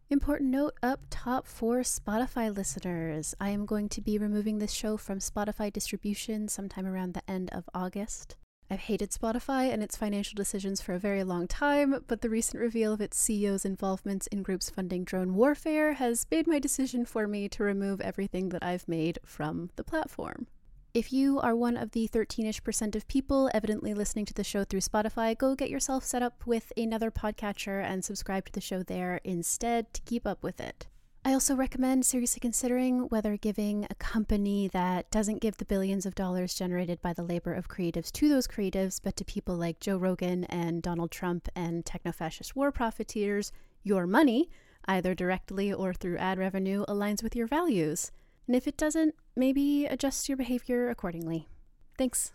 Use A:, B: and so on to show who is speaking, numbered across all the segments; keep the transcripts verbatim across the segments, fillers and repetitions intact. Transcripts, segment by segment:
A: Important note up top for Spotify listeners. I am going to be removing this show from Spotify distribution sometime around the end of August. I've hated Spotify and its financial decisions for a very long time, but the recent reveal of its C E O's involvements in groups funding drone warfare has made my decision for me to remove everything that I've made from the platform. If you are one of the thirteen-ish percent of people evidently listening to the show through Spotify, go get yourself set up with another podcatcher and subscribe to the show there instead to keep up with it. I also recommend seriously considering whether giving a company that doesn't give the billions of dollars generated by the labor of creatives to those creatives, but to people like Joe Rogan and Donald Trump and techno-fascist war profiteers, your money, either directly or through ad revenue, aligns with your values. And if it doesn't, maybe adjust your behavior accordingly. Thanks.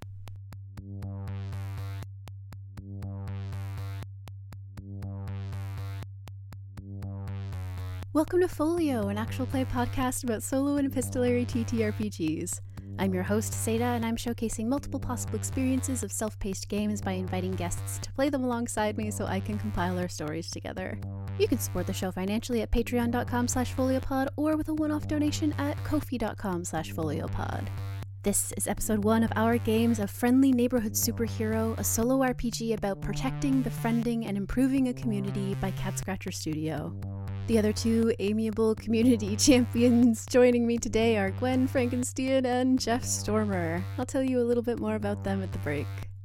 A: Welcome to Folio, an actual play podcast about solo and epistolary T T R P Gs. I'm your host, Seda, and I'm showcasing multiple possible experiences of self-paced games by inviting guests to play them alongside me so I can compile our stories together. You can support the show financially at patreon.com slash foliopod or with a one-off donation at ko-fi.com slash foliopod. This is episode one of our games of Friendly Neighborhood Superhero, a solo R P G about protecting, befriending, and improving a community by Cat Scratcher Studio. The other two amiable community champions joining me today are Gwen Frankenstein and Jeff Stormer. I'll tell you a little bit more about them at the break.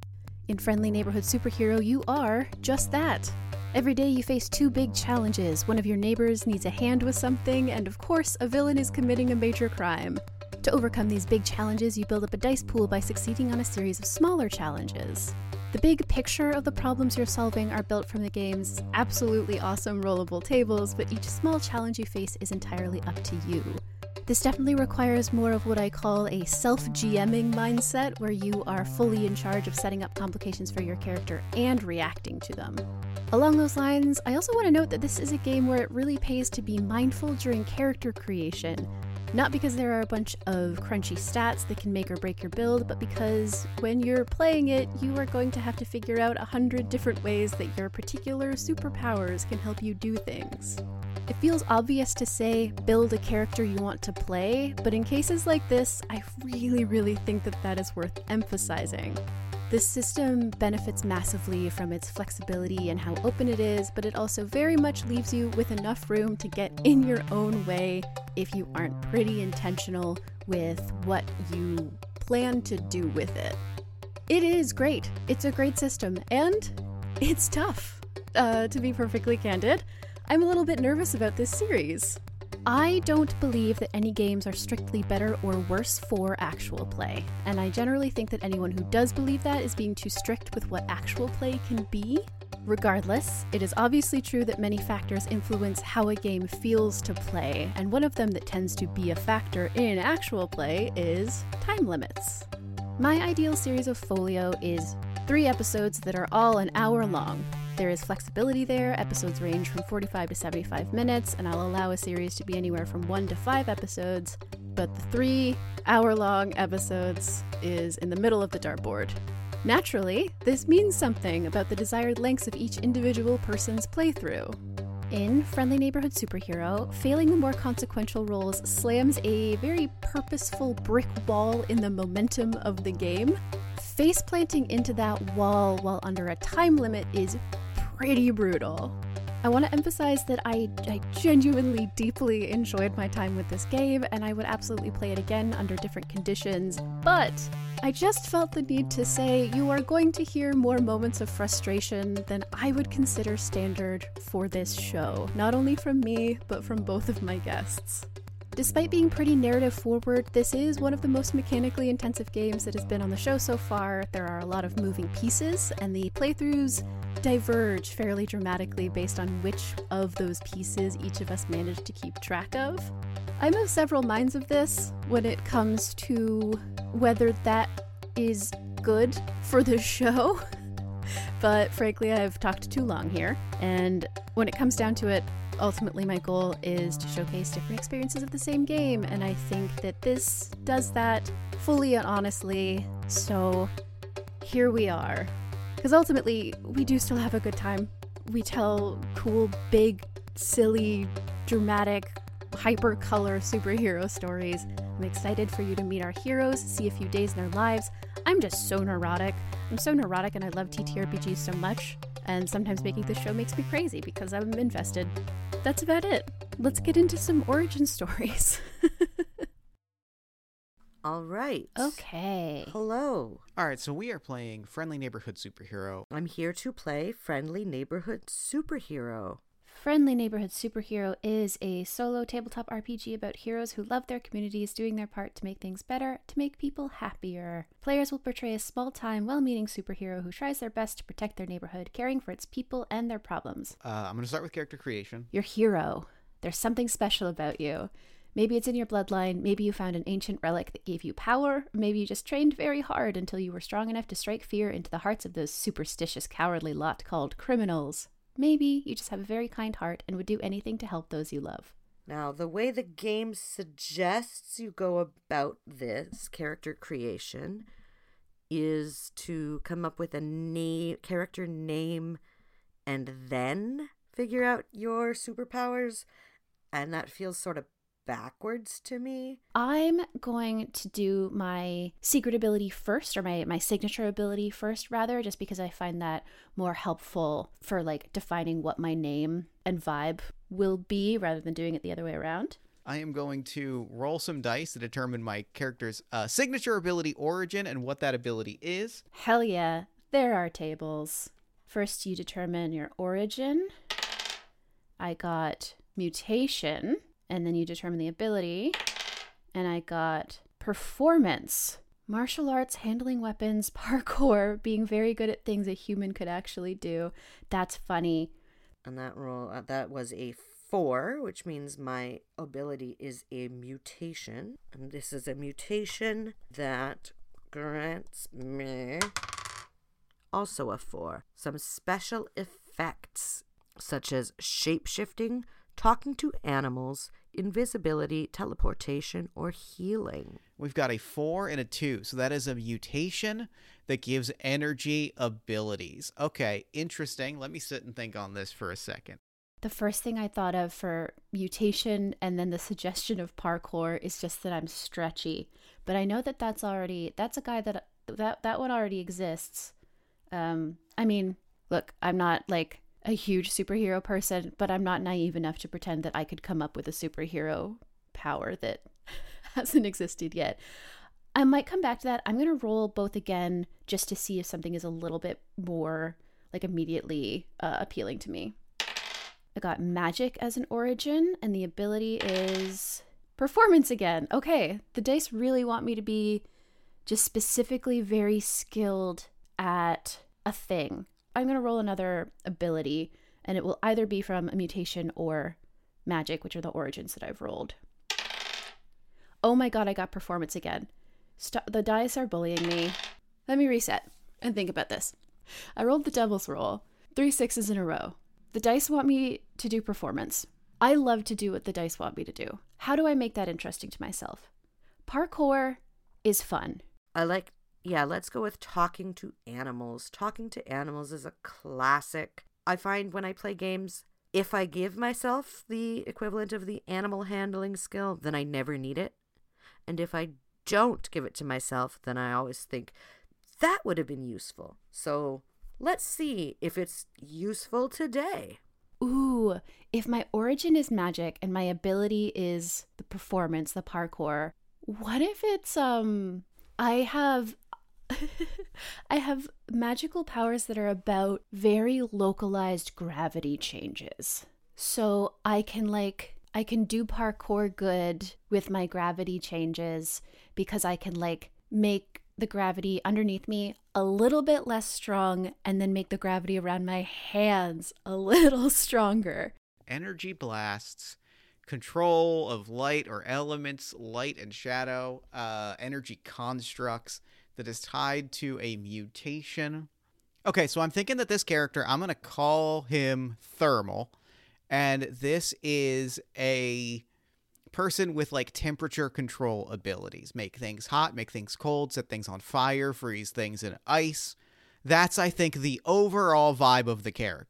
A: In Friendly Neighborhood Superhero, you are just that. Every day you face two big challenges. One of your neighbors needs a hand with something, and of course, a villain is committing a major crime. To overcome these big challenges, you build up a dice pool by succeeding on a series of smaller challenges. The big picture of the problems you're solving are built from the game's absolutely awesome rollable tables, but each small challenge you face is entirely up to you. This definitely requires more of what I call a self-GMing mindset, where you are fully in charge of setting up complications for your character and reacting to them. Along those lines, I also want to note that this is a game where it really pays to be mindful during character creation. Not because there are a bunch of crunchy stats that can make or break your build, but because when you're playing it, you are going to have to figure out a hundred different ways that your particular superpowers can help you do things. It feels obvious to say, build a character you want to play, but in cases like this, I really, really think that that is worth emphasizing. This system benefits massively from its flexibility and how open it is, but it also very much leaves you with enough room to get in your own way if you aren't pretty intentional with what you plan to do with it. It is great. It's a great system, and it's tough. Uh, to be perfectly candid, I'm a little bit nervous about this series. I don't believe that any games are strictly better or worse for actual play, and I generally think that anyone who does believe that is being too strict with what actual play can be. Regardless, it is obviously true that many factors influence how a game feels to play, and one of them that tends to be a factor in actual play is time limits. My ideal series of Folio is three episodes that are all an hour long. There is flexibility there. Episodes range from forty-five to seventy-five minutes, and I'll allow a series to be anywhere from one to five episodes, but the three hour-long episodes is in the middle of the dartboard. Naturally, this means something about the desired lengths of each individual person's playthrough. In Friendly Neighborhood Superhero, failing the more consequential roles slams a very purposeful brick wall in the momentum of the game. Face planting into that wall while under a time limit is pretty brutal. I want to emphasize that I, I genuinely deeply enjoyed my time with this game, and I would absolutely play it again under different conditions, but I just felt the need to say you are going to hear more moments of frustration than I would consider standard for this show, not only from me, but from both of my guests. Despite being pretty narrative forward, this is one of the most mechanically intensive games that has been on the show so far. There are a lot of moving pieces, and the playthroughs diverge fairly dramatically based on which of those pieces each of us managed to keep track of. I'm of several minds of this when it comes to whether that is good for the show, but frankly I've talked too long here, and when it comes down to it, ultimately my goal is to showcase different experiences of the same game, and I think that this does that fully and honestly, so here we are. Because ultimately, we do still have a good time. We tell cool, big, silly, dramatic, hyper-color superhero stories. I'm excited for you to meet our heroes, see a few days in their lives. I'm just so neurotic. I'm so neurotic and I love T T R P Gs so much, and sometimes making this show makes me crazy because I'm invested. That's about it. Let's get into some origin stories.
B: All right.
A: Okay.
B: Hello.
C: All right, so we are playing Friendly Neighborhood Superhero.
B: I'm here to play Friendly Neighborhood Superhero.
A: Friendly Neighborhood Superhero is a solo tabletop R P G about heroes who love their communities, doing their part to make things better, to make people happier. Players will portray a small-time, well-meaning superhero who tries their best to protect their neighborhood, caring for its people and their problems.
C: Uh, I'm going to start with character creation.
A: Your hero. There's something special about you. Maybe it's in your bloodline, maybe you found an ancient relic that gave you power, maybe you just trained very hard until you were strong enough to strike fear into the hearts of those superstitious, cowardly lot called criminals. Maybe you just have a very kind heart and would do anything to help those you love.
B: Now, the way the game suggests you go about this character creation is to come up with a name, character name and then figure out your superpowers, and that feels sort of backwards to me.
A: I'm going to do my secret ability first, or my, my signature ability first, rather, just because I find that more helpful for like defining what my name and vibe will be rather than doing it the other way around.
C: I am going to roll some dice to determine my character's uh, signature ability origin and what that ability is.
A: Hell yeah, there are tables. First, you determine your origin. I got mutation. And then you determine the ability, and I got performance. Martial arts, handling weapons, parkour, being very good at things a human could actually do. That's funny.
B: And that roll, uh, that was a four, which means my ability is a mutation. And this is a mutation that grants me also a four. Some special effects, such as shape-shifting, talking to animals, invisibility, teleportation, or healing.
C: We've got a four and a two, so that is a mutation that gives energy abilities. Okay, interesting. Let me sit and think on this for a second.
A: The first thing I thought of for mutation and then the suggestion of parkour is just that I'm stretchy. But I know that that's already, that's a guy that, that, that one already exists. Um, I mean, look, I'm not like a huge superhero person, but I'm not naive enough to pretend that I could come up with a superhero power that hasn't existed yet. I might come back to that. I'm going to roll both again just to see if something is a little bit more like immediately uh, appealing to me. I got magic as an origin, and the ability is performance again. Okay, the dice really want me to be just specifically very skilled at a thing. I'm going to roll another ability, and it will either be from a mutation or magic, which are the origins that I've rolled. Oh my god, I got performance again. St- the dice are bullying me. Let me reset and think about this. I rolled the devil's roll, three sixes in a row. The dice want me to do performance. I love to do what the dice want me to do. How do I make that interesting to myself? Parkour is fun.
B: I like Yeah, let's go with talking to animals. Talking to animals is a classic. I find when I play games, if I give myself the equivalent of the animal handling skill, then I never need it. And if I don't give it to myself, then I always think, that would have been useful. So let's see if it's useful today.
A: Ooh, if my origin is magic and my ability is the performance, the parkour, what if it's, um, I have... I have magical powers that are about very localized gravity changes. So I can like, I can do parkour good with my gravity changes because I can like make the gravity underneath me a little bit less strong and then make the gravity around my hands a little stronger.
C: Energy blasts, control of light or elements, light and shadow, uh, energy constructs that is tied to a mutation. Okay, so I'm thinking that this character, I'm going to call him Thermal, and this is a person with like temperature control abilities. Make things hot, make things cold, set things on fire, freeze things in ice. That's, I think, the overall vibe of the character.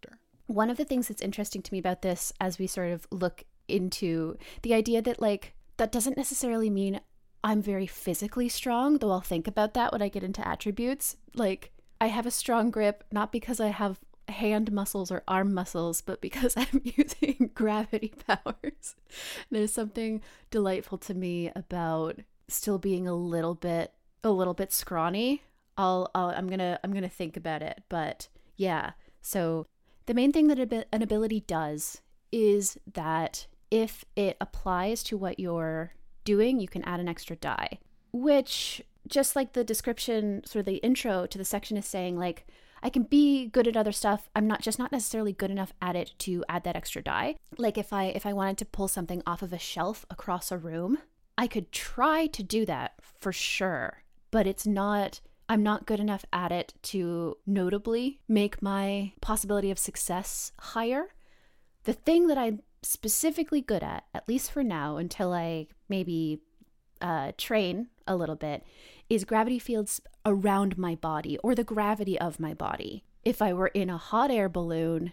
A: one of the things that's interesting to me about this, as we sort of look into the idea that like, that doesn't necessarily mean I'm very physically strong, though I'll think about that when I get into attributes. Like, I have a strong grip, not because I have hand muscles or arm muscles, but because I'm using gravity powers. There's something delightful to me about still being a little bit, a little bit scrawny. I'll, I'll I'm gonna, I'm gonna think about it. But yeah, so the main thing that an ability does is that if it applies to what you're doing, you can add an extra die, which, just like the description, sort of the intro to the section is saying, like, I can be good at other stuff. I'm not just not necessarily good enough at it to add that extra die. Like if I if I wanted to pull something off of a shelf across a room, I could try to do that for sure, but it's not, I'm not good enough at it to notably make my possibility of success higher. The thing that I'm specifically good at, at least for now, until I maybe uh, train a little bit, is gravity fields around my body, or the gravity of my body. If I were in a hot air balloon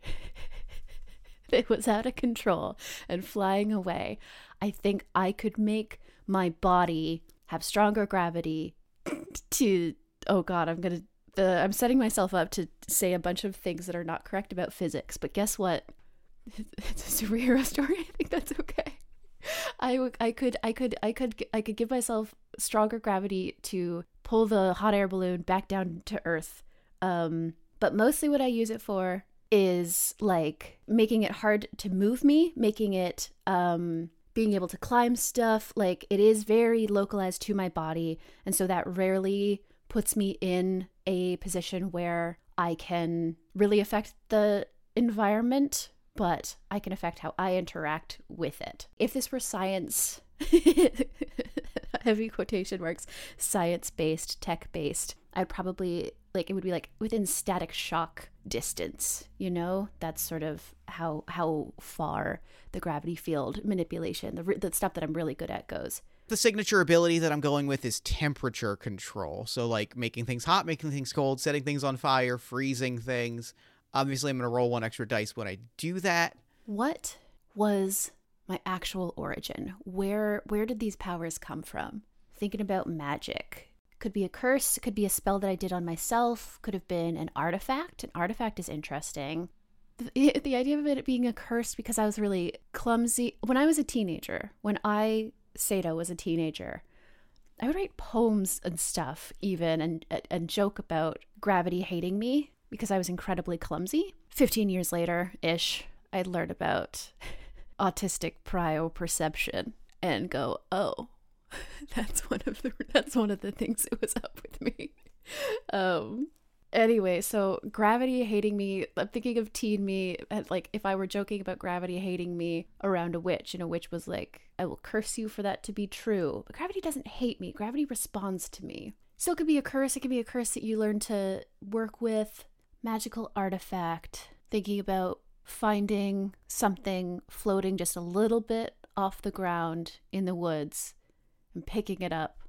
A: that was out of control and flying away, I think I could make my body have stronger gravity to, oh God, I'm gonna, the, I'm setting myself up to say a bunch of things that are not correct about physics, but guess what? It's a superhero story. I think that's okay. I, I could I could I could I could give myself stronger gravity to pull the hot air balloon back down to earth. Um, but mostly what I use it for is like making it hard to move me, making it um, being able to climb stuff. Like it is very localized to my body, and so that rarely puts me in a position where I can really affect the environment, but I can affect how I interact with it. If this were science, heavy quotation marks, science-based, tech-based, I'd probably, like, it would be like within static shock distance, you know? That's sort of how how far the gravity field manipulation, the, the stuff that I'm really good at, goes.
C: The signature ability that I'm going with is temperature control. So, like, making things hot, making things cold, setting things on fire, freezing things. Obviously, I'm going to roll one extra dice when I do that.
A: What was my actual origin? Where where did these powers come from? Thinking about magic. Could be a curse, could be a spell that I did on myself, could have been an artifact. An artifact is interesting. The, the idea of it being a curse because I was really clumsy. When I was a teenager, when I, Seda, was a teenager, I would write poems and stuff even and, and joke about gravity hating me, because I was incredibly clumsy. Fifteen years later-ish, I'd learn about autistic prioperception and go, oh, that's one of the that's one of the things that was up with me. Um, anyway, so gravity hating me, I'm thinking of teen me, like if I were joking about gravity hating me around a witch, and a witch was like, I will curse you for that to be true. But gravity doesn't hate me. Gravity responds to me. Still could be a curse. It could be a curse that you learn to work with. Magical artifact, thinking about finding something floating just a little bit off the ground in the woods and picking it up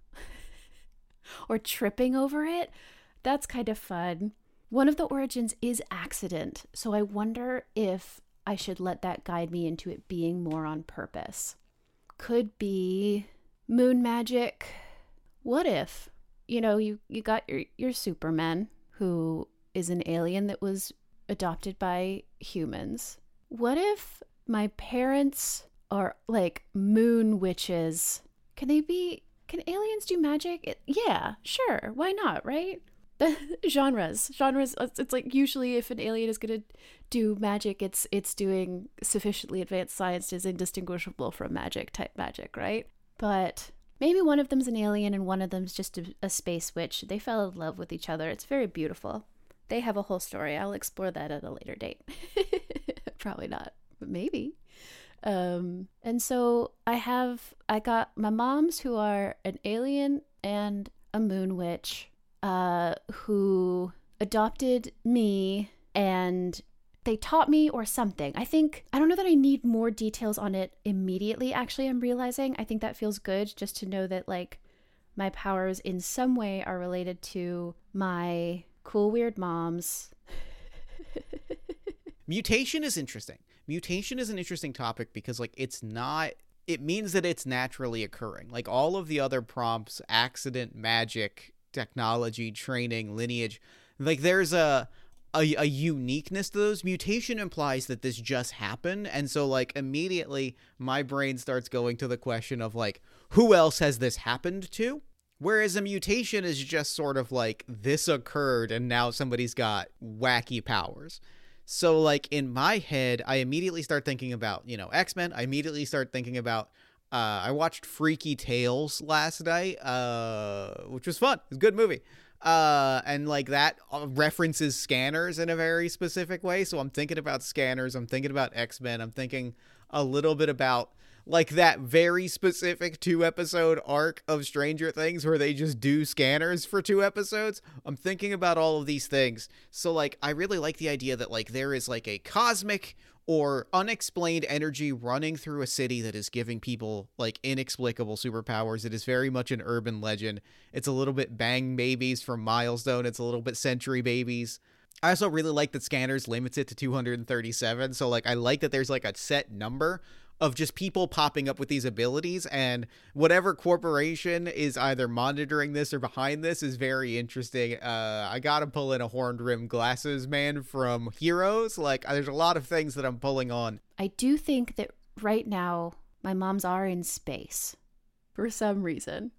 A: or tripping over it. That's kind of fun. One of the origins is accident, so I wonder if I should let that guide me into it being more on purpose. Could be moon magic. What if, you know, you, you got your, your Superman, who is an alien that was adopted by humans. What if my parents are like moon witches? Can they be, can aliens do magic? It, yeah, sure. Why not, right? The genres, genres, it's like usually if an alien is going to do magic, it's it's doing sufficiently advanced science is indistinguishable from magic type magic, right? But maybe one of them's an alien and one of them's just a, a space witch. They fell in love with each other. It's very beautiful. They have a whole story. I'll explore that at a later date. Probably not, but maybe. Um, and so I have, I got my moms who are an alien and a moon witch, uh, who adopted me, and they taught me or something. I think, I don't know that I need more details on it immediately. Actually, I'm realizing, I think that feels good just to know that like my powers in some way are related to my cool weird moms.
C: Mutation is interesting. Mutation is an interesting topic because, like, it's not, it means that it's naturally occurring. Like, all of the other prompts, accident, magic, technology, training, lineage, like, there's a, a, a uniqueness to those. Mutation implies that this just happened. And so, like, immediately my brain starts going to the question of, like, who else has this happened to? Whereas a mutation is just sort of like, this occurred and now somebody's got wacky powers. So, like, in my head, I immediately start thinking about, you know, X-Men. I immediately start thinking about, uh, I watched Freaky Tales last night, uh, which was fun. It was a good movie. Uh, and, like, that references scanners in a very specific way. So I'm thinking about scanners. I'm thinking about X-Men. I'm thinking a little bit about, like, that very specific two episode arc of Stranger Things where they just do scanners for two episodes. I'm thinking about all of these things. So, like, I really like the idea that, like, there is, like, a cosmic or unexplained energy running through a city that is giving people, like, inexplicable superpowers. It is very much an urban legend. It's a little bit Bang Babies from Milestone. It's a little bit Century Babies. I also really like that Scanners limits it to two hundred thirty-seven. So, like, I like that there's, like, a set number of just people popping up with these abilities, and whatever corporation is either monitoring this or behind this is very interesting. Uh, I gotta pull in a horned-rimmed glasses man from Heroes. Like, there's a lot of things that I'm pulling on.
A: I do think that right now my moms are in space for some reason.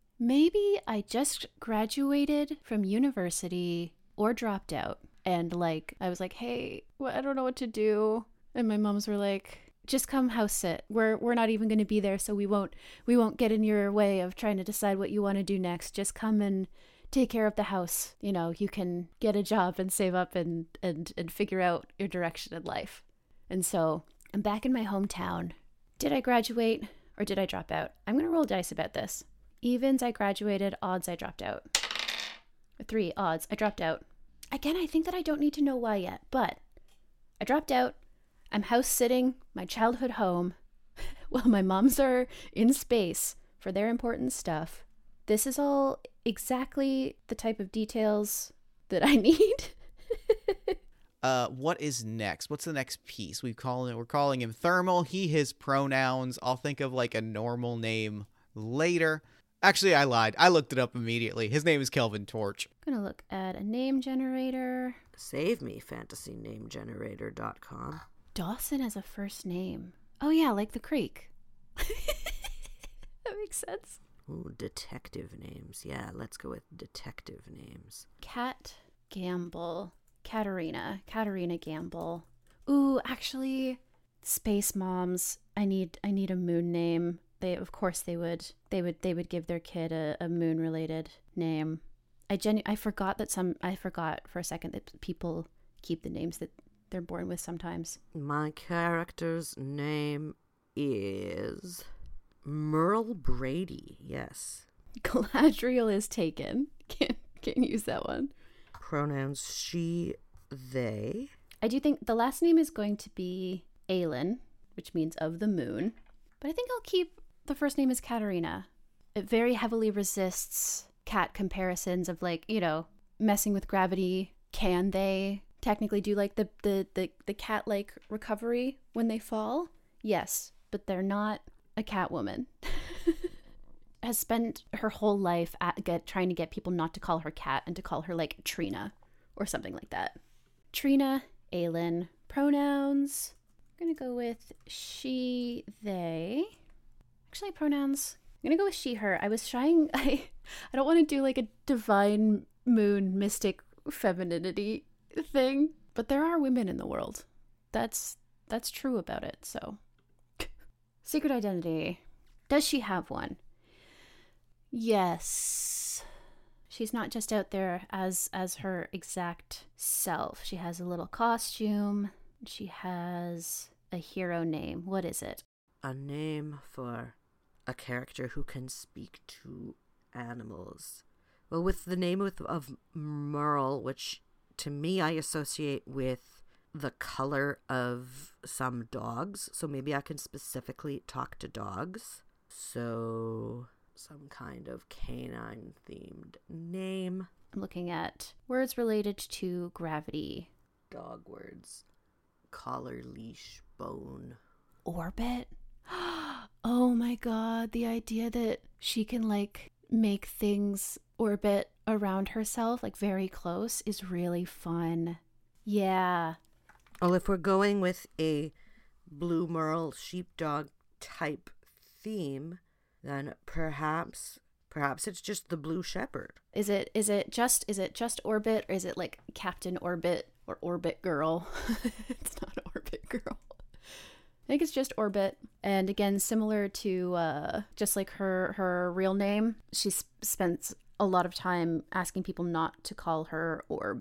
A: Maybe I just graduated from university or dropped out, and, like, I was like, hey, well, I don't know what to do. And my moms were like, just come house sit. We're we're not even going to be there, so we won't we won't get in your way of trying to decide what you want to do next. Just come and take care of the house. You know, you can get a job and save up and and and figure out your direction in life. And so I'm back in my hometown. Did I graduate or did I drop out? I'm going to roll dice about this. Evens, I graduated. Odds, I dropped out. Three, odds, I dropped out. Again, I think that I don't need to know why yet, but I dropped out. I'm house sitting my childhood home while my moms are in space for their important stuff. This is all exactly the type of details that I need.
C: uh, what is next? What's the next piece? We call it. We're calling him Thermal. He, his pronouns. I'll think of, like, a normal name later. Actually, I lied. I looked it up immediately. His name is Kelvin Torch.
A: I'm gonna look at a name generator.
B: Save me, fantasy name generator dot com.
A: Dawson as a first name. Oh yeah, like the creek. That makes sense.
B: Ooh, detective names. Yeah, let's go with detective names.
A: Kat Gamble. Katarina. Katarina Gamble. Ooh, actually, Space Moms. I need I need a moon name. They of course they would they would they would give their kid a, a moon related name. I genu- I forgot that some I forgot for a second that people keep the names that they're born with sometimes.
B: My character's name is Merle Brady. Yes.
A: Galadriel is taken. Can't can't use that one.
B: Pronouns she, they.
A: I do think the last name is going to be Aelin, which means of the moon. But I think I'll keep the first name as Katarina. It very heavily resists cat comparisons of, like, you know, messing with gravity. Can they technically do, like, the, the, the, the cat-like recovery when they fall? Yes, but they're not a cat woman. Has spent her whole life at get, trying to get people not to call her Cat and to call her, like, Trina or something like that. Trina, Aelin. Pronouns. I'm going to go with she, they. Actually, pronouns. I'm going to go with she, her. I was trying... I, I don't want to do, like, a divine moon mystic femininity thing, but there are women in the world. That's that's true about it, so. Secret identity. Does she have one? Yes. She's not just out there as as her exact self. She has a little costume. She has a hero name. What is it?
B: A name for a character who can speak to animals. Well, with the name of, of Merle, which to me I associate with the color of some dogs. So maybe I can specifically talk to dogs. So some kind of canine themed name.
A: I'm looking at words related to gravity.
B: Dog words. collar, leash, bone.
A: Orbit? Oh my god, the idea that she can like make things orbit around herself, like very close, is really fun. Yeah.
B: Well, if we're going with a Blue Merle sheepdog type theme, then perhaps perhaps it's just the Blue Shepherd.
A: Is it is it just is it just Orbit, or is it like Captain Orbit or Orbit Girl? It's not Orbit Girl. I think it's just Orbit. And again, similar to uh, just like her her real name, she sp- spends a lot of time asking people not to call her Orb,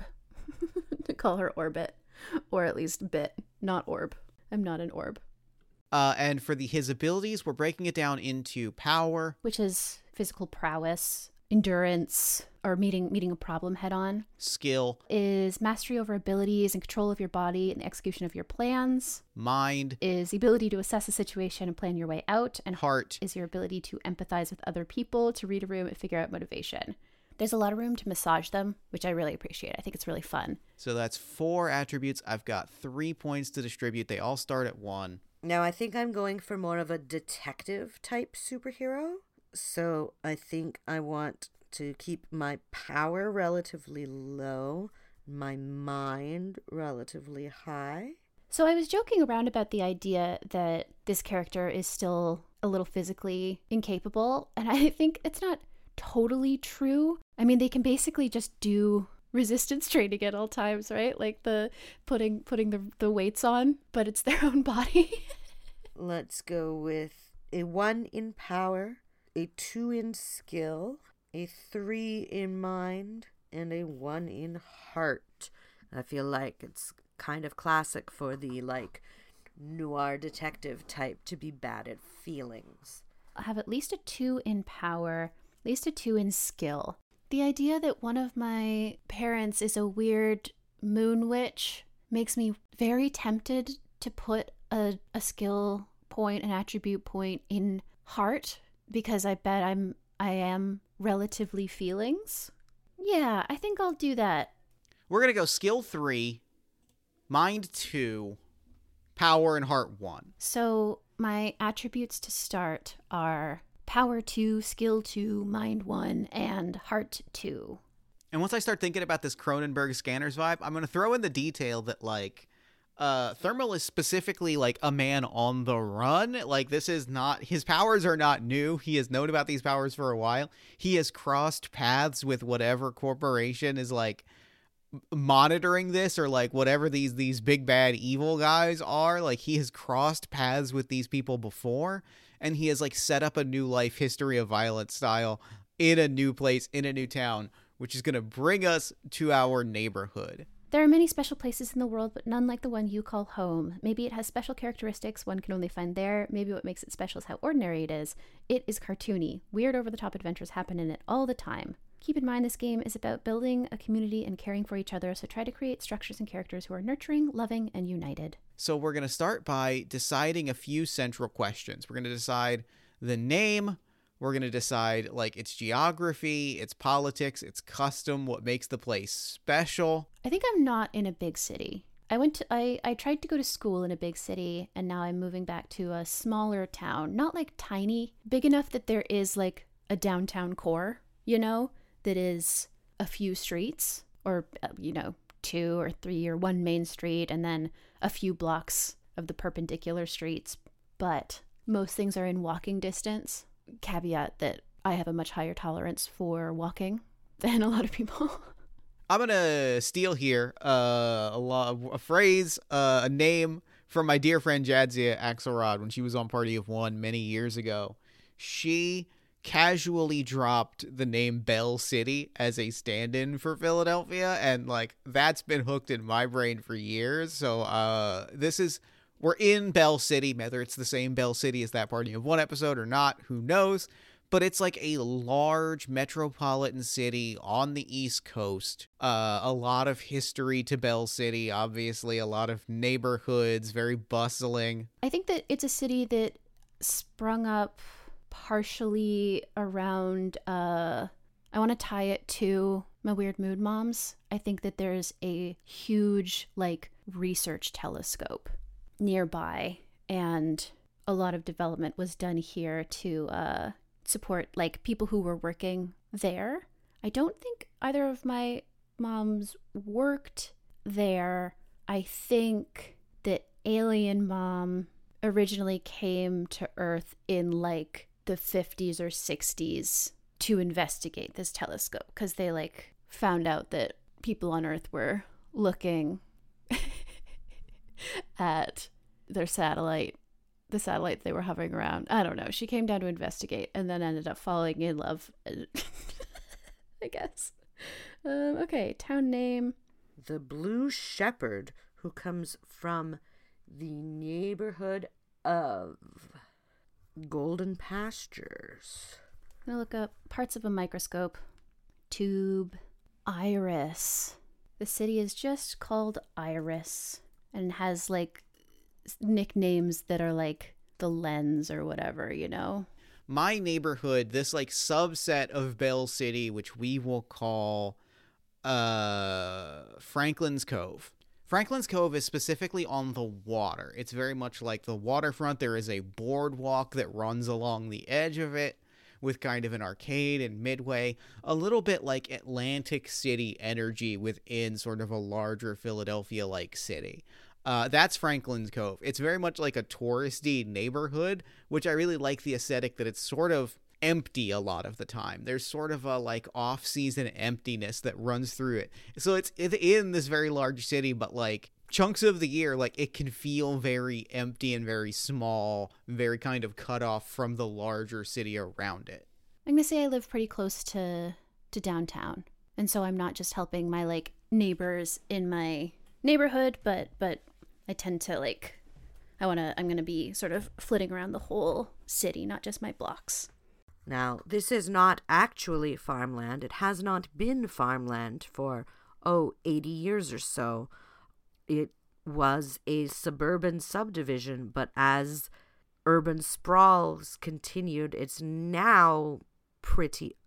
A: to call her Orbit, or at least Bit, not Orb. I'm not an Orb.
C: Uh, and for the his abilities, we're breaking it down into power,
A: which is physical prowess, endurance, or meeting meeting a problem head on.
C: Skill
A: is mastery over abilities and control of your body and the execution of your plans.
C: Mind
A: is the ability to assess a situation and plan your way out. And
C: heart
A: is your ability to empathize with other people, to read a room and figure out motivation. There's a lot of room to massage them, which I really appreciate. I think it's really fun.
C: So that's four attributes. I've got three points to distribute. They all start at one.
B: Now, I think I'm going for more of a detective type superhero. So I think I want to keep my power relatively low, my mind relatively high.
A: So I was joking around about the idea that this character is still a little physically incapable, and I think it's not totally true. I mean, they can basically just do resistance training at all times, right? Like the putting putting the, the weights on, but it's their own body.
B: Let's go with a one in power, a two in skill, a three in mind, and a one in heart. I feel like it's kind of classic for the like noir detective type to be bad at feelings.
A: I have at least a two in power, at least a two in skill. The idea that one of my parents is a weird moon witch makes me very tempted to put a, a skill point, an attribute point in heart, because I bet I'm I am relatively feelings. Yeah, I think I'll do that.
C: We're going to go skill three, mind two, power and heart one.
A: So my attributes to start are power two, skill two, mind one, and heart two.
C: And once I start thinking about this Cronenberg Scanners vibe, I'm going to throw in the detail that, like, uh, Thermal is specifically, like, a man on the run. Like, this is not... His powers are not new. He has known about these powers for a while. He has crossed paths with whatever corporation is, like, monitoring this, or, like, whatever these, these big bad evil guys are. Like, he has crossed paths with these people before. And he has, like, set up a new life history of violence style in a new place, in a new town, which is going to bring us to our neighborhood.
A: There are many special places in the world, but none like the one you call home. Maybe it has special characteristics one can only find there. Maybe what makes it special is how ordinary it is. It is cartoony. Weird over-the-top adventures happen in it all the time. Keep in mind this game is about building a community and caring for each other, so try to create structures and characters who are nurturing, loving, and united.
C: So we're going to start by deciding a few central questions. We're going to decide the name. We're going to decide, like, its geography, its politics, its custom, what makes the place special.
A: I think I'm not in a big city. I went to, I, I tried to go to school in a big city, and now I'm moving back to a smaller town. Not, like, tiny. Big enough that there is, like, a downtown core, you know, that is a few streets, or, uh, you know, two or three or one main street, and then a few blocks of the perpendicular streets. But most things are in walking distance. Caveat that I have a much higher tolerance for walking than a lot of people.
C: I'm going to steal here uh, a, lo- a phrase, uh, a name from my dear friend Jadzia Axelrod when she was on Party of One many years ago. She casually dropped the name Bell City as a stand-in for Philadelphia, and, like, that's been hooked in my brain for years. So uh, this is... We're in Bell City, whether it's the same Bell City as that Party of One episode or not, who knows? But it's like a large metropolitan city on the East Coast. Uh, a lot of history to Bell City, obviously. A lot of neighborhoods, very bustling.
A: I think that it's a city that sprung up partially around... Uh, I want to tie it to my Weird Mood Moms, I think that there's a huge, like, research telescope nearby, and a lot of development was done here to uh, support, like, people who were working there. I don't think either of my moms worked there. I think that Alien Mom originally came to Earth in, like, the fifties or sixties to investigate this telescope, because they, like, found out that people on Earth were looking at their satellite, the satellite they were hovering around. I don't know. She came down to investigate and then ended up falling in love, I guess. Um, okay, town name.
B: The Blue Shepherd, who comes from the neighborhood of Golden Pastures.
A: I'm gonna look up parts of a microscope. Tube. Iris. The city is just called Iris and has, like, nicknames that are like the Lens or whatever, you know?
C: My neighborhood, this, like, subset of Bell City, which we will call uh, Franklin's Cove. Franklin's Cove is specifically on the water. It's very much like the waterfront. There is a boardwalk that runs along the edge of it with kind of an arcade and midway, a little bit like Atlantic City energy within sort of a larger Philadelphia-like city. Uh, that's Franklin's Cove. It's very much like a touristy neighborhood, which I really like the aesthetic that it's sort of empty a lot of the time. There's sort of a, like, off-season emptiness that runs through it. So it's in this very large city, but, like, chunks of the year, like, it can feel very empty and very small, very kind of cut off from the larger city around it.
A: I'm gonna say I live pretty close to to downtown, and so I'm not just helping my, like, neighbors in my neighborhood, but but I tend to, like, I want to I'm going to be sort of flitting around the whole city, not just my blocks.
B: Now, this is not actually farmland. It has not been farmland for, oh, eighty years or so. It was a suburban subdivision, but as urban sprawls continued, it's now pretty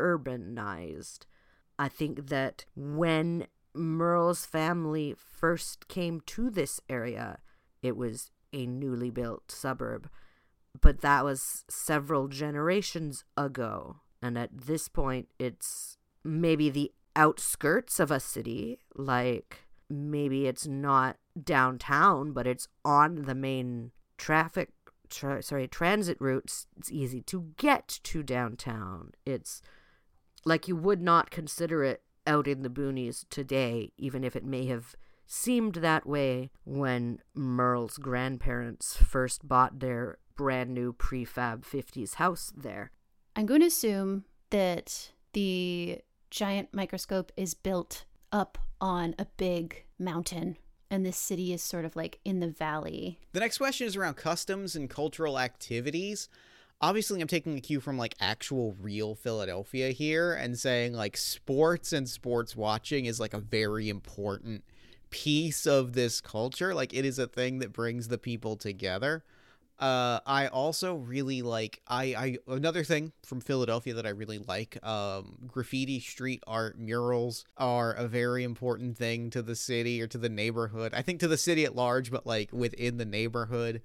B: urbanized. I think that when Merle's family first came to this area, it was a newly built suburb. But that was several generations ago. And at this point, it's maybe the outskirts of a city. Like, maybe it's not downtown, but it's on the main traffic, tra- sorry, transit routes. It's easy to get to downtown. It's like you would not consider it out in the boonies today, even if it may have seemed that way when Merle's grandparents first bought their brand new prefab fifties house there.
A: I'm going to assume that the giant microscope is built up on a big mountain, and this city is sort of like in the valley.
C: The next question is around customs and cultural activities. Obviously, I'm taking a cue from, like, actual real Philadelphia here and saying, like, sports and sports watching is, like, a very important piece of this culture. Like, it is a thing that brings the people together. Uh, I also really like, I, I, another thing from Philadelphia that I really like, um, graffiti, street art, murals are a very important thing to the city or to the neighborhood. I think to the city at large, but, like, within the neighborhood.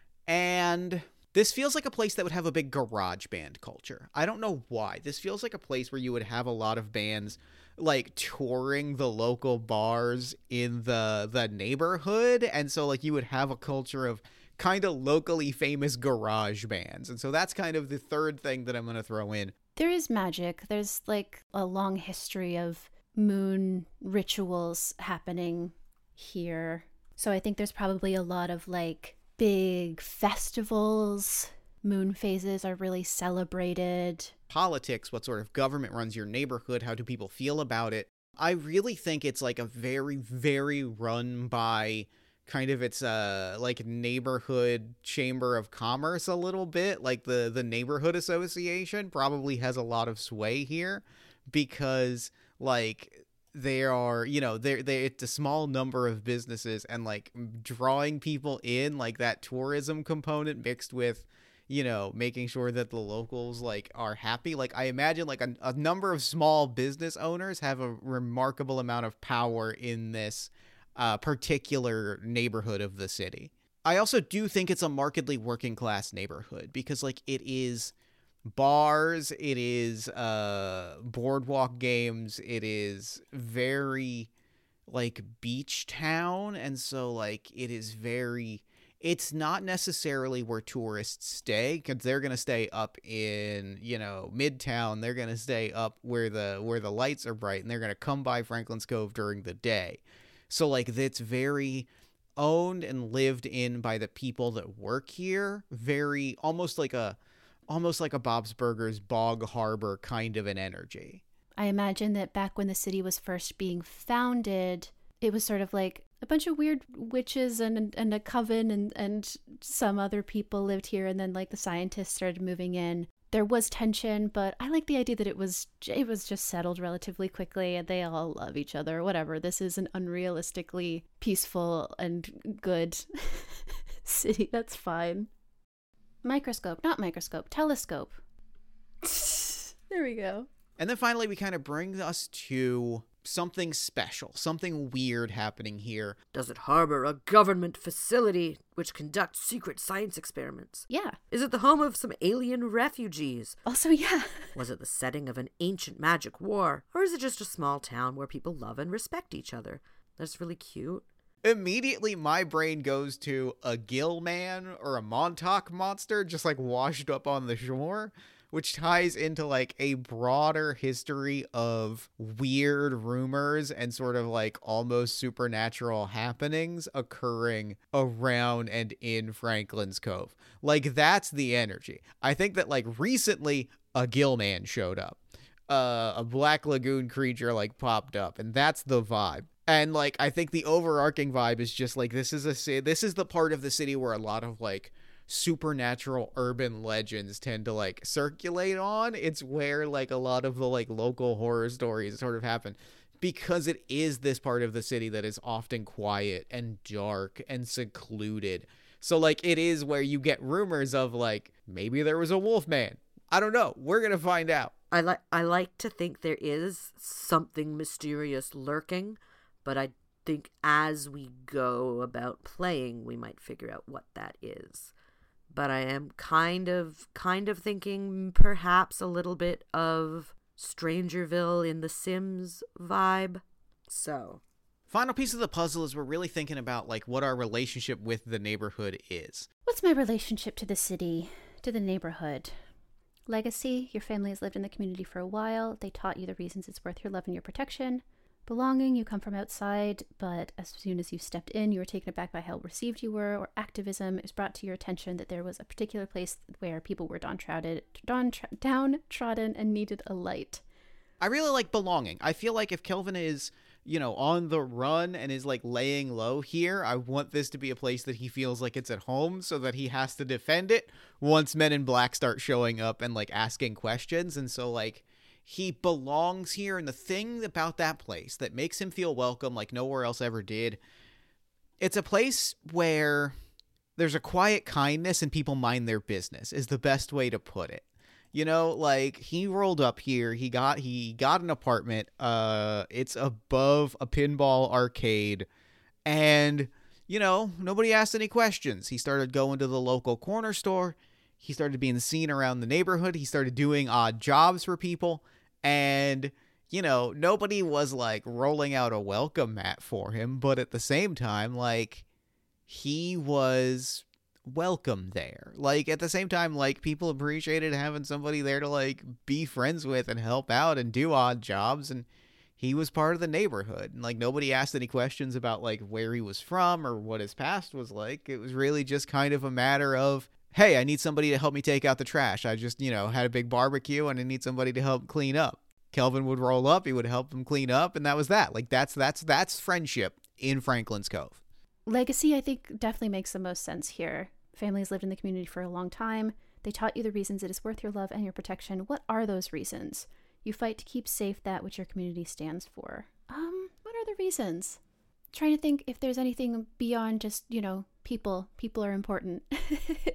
C: And this feels like a place that would have a big garage band culture. I don't know why. This feels like a place where you would have a lot of bands, like, touring the local bars in the the neighborhood. And so, like, you would have a culture of kind of locally famous garage bands. And so that's kind of the third thing that I'm going to throw in.
A: There is magic. There's, like, a long history of moon rituals happening here. So I think there's probably a lot of, like, big festivals. Moon phases are really celebrated.
C: Politics, what sort of government runs your neighborhood, how do people feel about it? I really think it's, like, a very, very run by kind of its uh like neighborhood chamber of commerce a little bit. Like the the neighborhood association probably has a lot of sway here because, like, there are, you know, there they it's a small number of businesses, and, like, drawing people in, like, that tourism component mixed with, you know, making sure that the locals like are happy. Like I imagine like a, a number of small business owners have a remarkable amount of power in this uh, particular neighborhood of the city. I also do think it's a markedly working class neighborhood because like it is bars, it is uh, boardwalk games, it is very like beach town. And so like it is very, it's not necessarily where tourists stay because they're going to stay up in, you know, Midtown. They're going to stay up where the, where the lights are bright and they're going to come by Franklin's Cove during the day. So like it's very owned and lived in by the people that work here. Very almost like a almost like a Bob's Burgers Bog Harbor kind of an energy.
A: I imagine that back when the city was first being founded, it was sort of like a bunch of weird witches and and a coven and and some other people lived here, and then like the scientists started moving in. There was tension, but I like the idea that it was it was just settled relatively quickly and they all love each other. Whatever. This is an unrealistically peaceful and good city. That's fine. Microscope, not microscope, telescope. There we go.
C: And then finally, we kind of bring us to something special, something weird happening here.
B: Does it harbor a government facility which conducts secret science experiments?
A: Yeah.
B: Is it the home of some alien refugees?
A: Also, yeah.
B: Was it the setting of an ancient magic war? Or is it just a small town where people love and respect each other? That's really cute.
C: Immediately, my brain goes to a gill man or a Montauk monster just like washed up on the shore, which ties into like a broader history of weird rumors and sort of like almost supernatural happenings occurring around and in Franklin's Cove. Like that's the energy. I think that like recently a gill man showed up. Uh, a Black Lagoon creature like popped up, and that's the vibe. And like I think the overarching vibe is just like this is a this is the part of the city where a lot of like supernatural urban legends tend to like circulate on. It's where like a lot of the like local horror stories sort of happen because it is this part of the city that is often quiet and dark and secluded. So like it is where you get rumors of like maybe there was a wolf man. I don't know. We're going to find out.
B: I like I like to think there is something mysterious lurking, but I think as we go about playing, we might figure out what that is. But I am kind of kind of thinking perhaps a little bit of Strangerville in The Sims vibe. So,
C: final piece of the puzzle is we're really thinking about like what our relationship with the neighborhood is.
A: What's my relationship to the city, to the neighborhood? Legacy, your family has lived in the community for a while. They taught you the reasons it's worth your love and your protection. Belonging, you come from outside, but as soon as you stepped in, you were taken aback by how received you were. Or activism, it was brought to your attention that there was a particular place where people were downtrodden, downtrodden and needed a light.
C: I really like belonging. I feel like if Kelvin is, you know, on the run and is like laying low here, I want this to be a place that he feels like it's at home so that he has to defend it once Men in Black start showing up and like asking questions. And so like he belongs here, and the thing about that place that makes him feel welcome like nowhere else ever did, it's a place where there's a quiet kindness and people mind their business is the best way to put it. You know, like he rolled up here, he got he got an apartment, uh it's above a pinball arcade, and you know, nobody asked any questions. He started going to the local corner store. He started being seen around the neighborhood. He started doing odd jobs for people. And, you know, nobody was like rolling out a welcome mat for him. But at the same time, like, he was welcome there. Like, at the same time, like, people appreciated having somebody there to like be friends with and help out and do odd jobs. And he was part of the neighborhood. And like, nobody asked any questions about like where he was from or what his past was like. It was really just kind of a matter of, hey, I need somebody to help me take out the trash. I just, you know, had a big barbecue and I need somebody to help clean up. Kelvin would roll up, he would help him clean up, and that was that. Like, that's that's that's friendship in Franklin's Cove.
A: Legacy, I think, definitely makes the most sense here. Families lived in the community for a long time. They taught you the reasons it is worth your love and your protection. What are those reasons? You fight to keep safe that which your community stands for. Um, what are the reasons? Trying to think if there's anything beyond just, you know, people. People are important.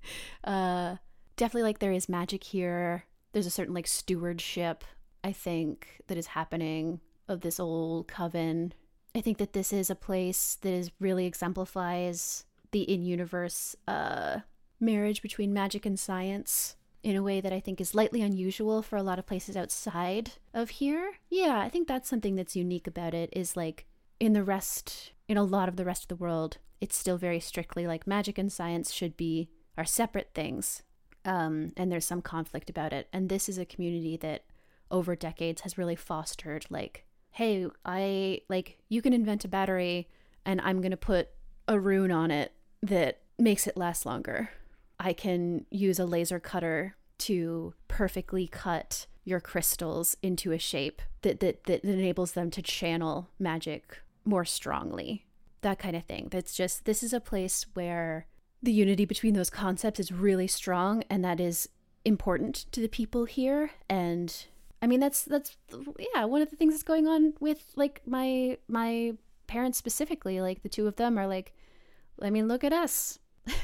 A: uh, definitely like there is magic here. There's a certain like stewardship, I think, that is happening of this old coven. I think that this is a place that is really exemplifies the in-universe uh, marriage between magic and science in a way that I think is slightly unusual for a lot of places outside of here. Yeah, I think that's something that's unique about it, is like in the rest, in a lot of the rest of the world, it's still very strictly like magic and science should be, are separate things. Um, and there's some conflict about it. And this is a community that over decades has really fostered like, hey, I like, you can invent a battery and I'm going to put a rune on it that makes it last longer. I can use a laser cutter to perfectly cut your crystals into a shape that, that, that enables them to channel magic more strongly. That kind of thing. That's just, this is a place where the unity between those concepts is really strong, and that is important to the people here. And I mean, that's, that's, yeah, one of the things that's going on with like my, my parents specifically. Like the two of them are like, I mean, look at us.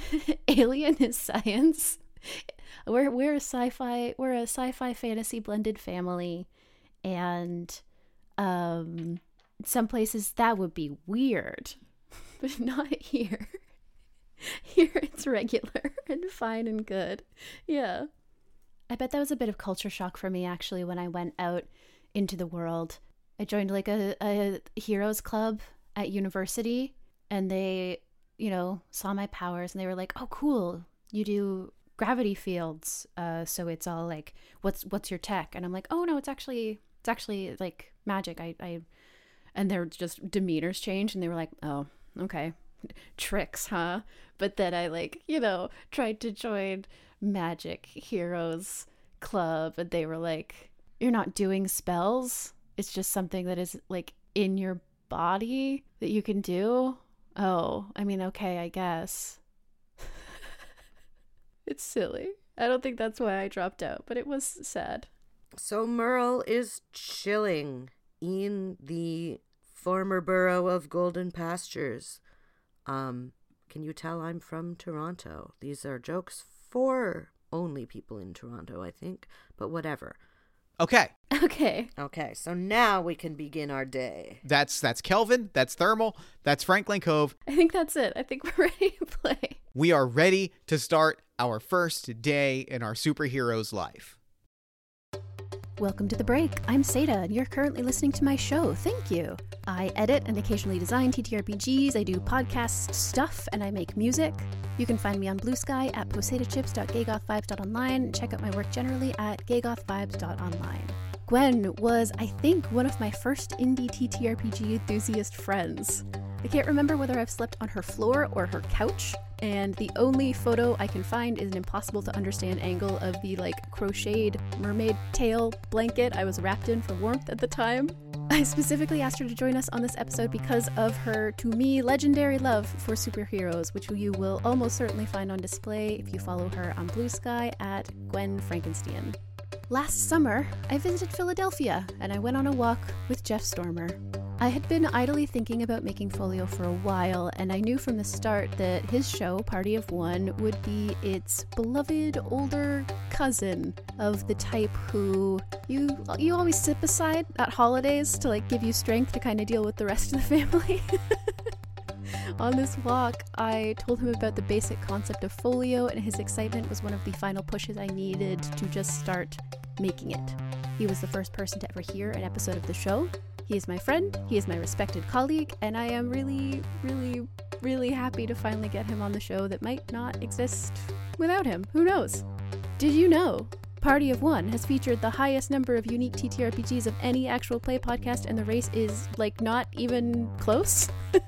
A: Alien is science. We're we're a sci-fi we're a sci-fi fantasy blended family, and um, some places that would be weird, but not here. Here it's regular and fine and good. Yeah, I bet that was a bit of culture shock for me actually when I went out into the world. I joined like a, a heroes club at university, and they, you know, saw my powers and they were like, oh, cool, you do gravity fields. Uh, so it's all like, what's, what's your tech? And I'm like, oh no, it's actually, it's actually like magic. I, I, and their just demeanors changed and they were like, oh, okay, tricks, huh? But then I like, you know, tried to join magic heroes club and they were like, you're not doing spells. It's just something that is like in your body that you can do. Oh, I mean, okay, I guess. It's silly. I don't think that's why I dropped out, but it was sad.
B: So Merle is chilling in the former borough of Golden Pastures. Um, can you tell I'm from Toronto? These are jokes for only people in Toronto, I think, but whatever.
C: Okay.
A: Okay.
B: Okay, so now we can begin our day.
C: That's that's Kelvin, that's Thermal, that's Franklin Cove.
A: I think that's it. I think we're ready to play.
C: We are ready to start our first day in our superhero's life.
A: Welcome to The Break. I'm Seda, and you're currently listening to my show. Thank you. I edit and occasionally design T T R P Gs, I do podcast stuff, and I make music. You can find me on Blue Sky at posetachips dot gay goth vibes dot online. Check out my work generally at gay goth vibes dot online. Gwen was, I think, one of my first indie T T R P G enthusiast friends. I can't remember whether I've slept on her floor or her couch, and the only photo I can find is an impossible to understand angle of the like crocheted mermaid tail blanket I was wrapped in for warmth at the time. I specifically asked her to join us on this episode because of her, to me, legendary love for superheroes, which you will almost certainly find on display if you follow her on Blue Sky at Gwen Frankenstein. Last summer, I visited Philadelphia, and I went on a walk with Jeff Stormer. I had been idly thinking about making Folio for a while, and I knew from the start that his show, Party of One, would be its beloved older cousin of the type who you you always sit beside at holidays to like give you strength to kind of deal with the rest of the family. On this walk, I told him about the basic concept of Folio, and his excitement was one of the final pushes I needed to just start making it. He was the first person to ever hear an episode of the show. He is my friend, he is my respected colleague, and I am really, really, really happy to finally get him on the show that might not exist without him. Who knows? Did you know Party of One has featured the highest number of unique T T R P Gs of any actual play podcast, and the race is, like, not even close?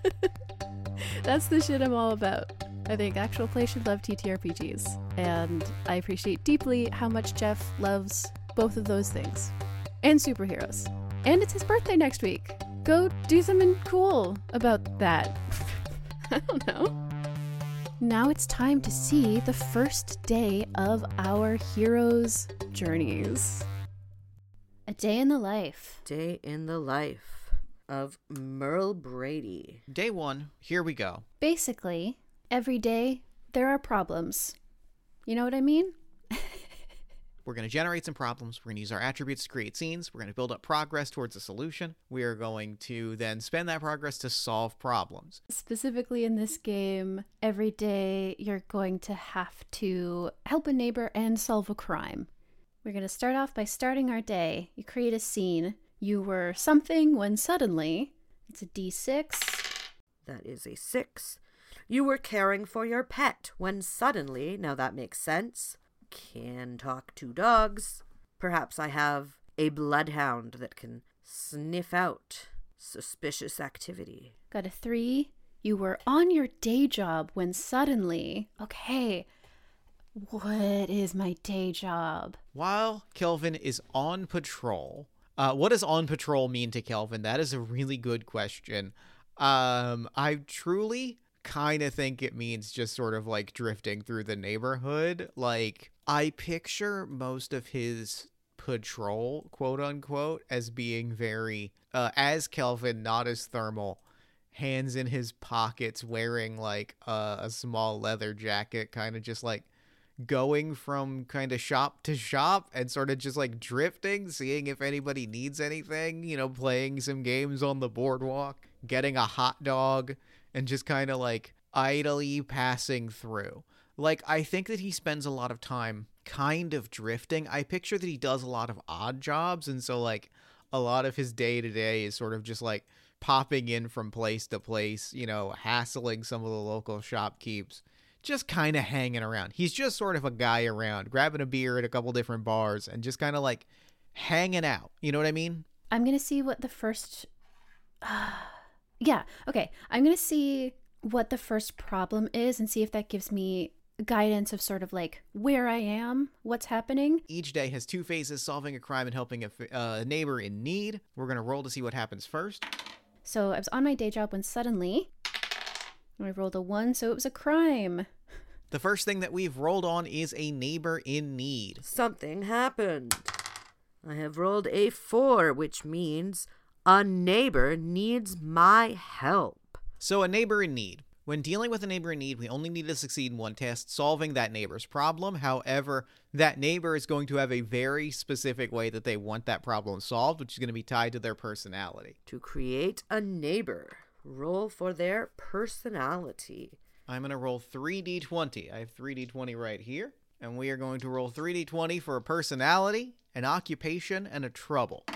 A: That's the shit I'm all about. I think actual play should love T T R P Gs, and I appreciate deeply how much Jeff loves both of those things. And superheroes. And it's his birthday next week. Go do something cool about that. I don't know. Now it's time to see the first day of our heroes' journeys. A day in the life.
B: Day in the life of Merle Brady.
C: Day one, here we go.
A: Basically, every day there are problems. You know what I mean?
C: We're going to generate some problems. We're going to use our attributes to create scenes. We're going to build up progress towards a solution. We are going to then spend that progress to solve problems.
A: Specifically in this game, every day you're going to have to help a neighbor and solve a crime. We're going to start off by starting our day. You create a scene. You were something when suddenly, it's a d six.
B: That is a six. You were caring for your pet when suddenly, now that makes sense, can talk to dogs. Perhaps I have a bloodhound that can sniff out suspicious activity.
A: Got a three. You were on your day job when suddenly, okay, what is my day job?
C: While Kelvin is on patrol, uh, what does on patrol mean to Kelvin? That is a really good question. Um, I truly kind of think it means just sort of like drifting through the neighborhood. Like, I picture most of his patrol, quote unquote, as being very, uh, as Kelvin, not as Thermal, hands in his pockets, wearing like uh, a small leather jacket, kind of just like going from kind of shop to shop and sort of just like drifting, seeing if anybody needs anything, you know, playing some games on the boardwalk, getting a hot dog, and just kind of like idly passing through. Like, I think that he spends a lot of time kind of drifting. I picture that he does a lot of odd jobs, and so like a lot of his day to day is sort of just like popping in from place to place, you know, hassling some of the local shopkeepers, just kind of hanging around. He's just sort of a guy around, grabbing a beer at a couple different bars and just kind of like hanging out. You know what I mean?
A: I'm going to see what the first... Uh, yeah, okay. I'm going to see what the first problem is and see if that gives me guidance of sort of like where I am, what's happening.
C: Each day has two phases: solving a crime and helping a uh, neighbor in need. We're going to roll to see what happens first.
A: So I was on my day job when suddenly I rolled a one, so it was a crime.
C: The first thing that we've rolled on is a neighbor in need.
B: Something happened. I have rolled a four, which means a neighbor needs my help.
C: So a neighbor in need. When dealing with a neighbor in need, we only need to succeed in one test, solving that neighbor's problem. However, that neighbor is going to have a very specific way that they want that problem solved, which is going to be tied to their personality.
B: To create a neighbor, roll for their personality.
C: I'm going to roll three d twenty. I have three d twenty right here. And we are going to roll three d twenty for a personality, an occupation, and a trouble.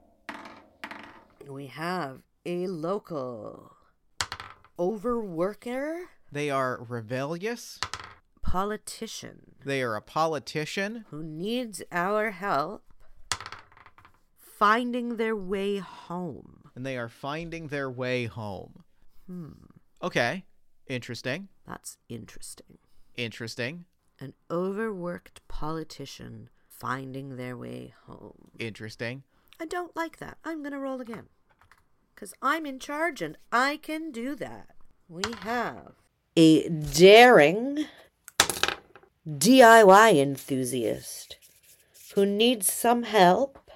B: We have a local overworker.
C: They are rebellious.
B: Politician.
C: They are a politician.
B: Who needs our help finding their way home.
C: And they are finding their way home.
B: Hmm.
C: Okay. Interesting.
B: That's interesting.
C: Interesting.
B: An overworked politician finding their way home.
C: Interesting.
B: I don't like that. I'm going to roll again. Because I'm in charge and I can do that. We have a daring D I Y enthusiast who needs some help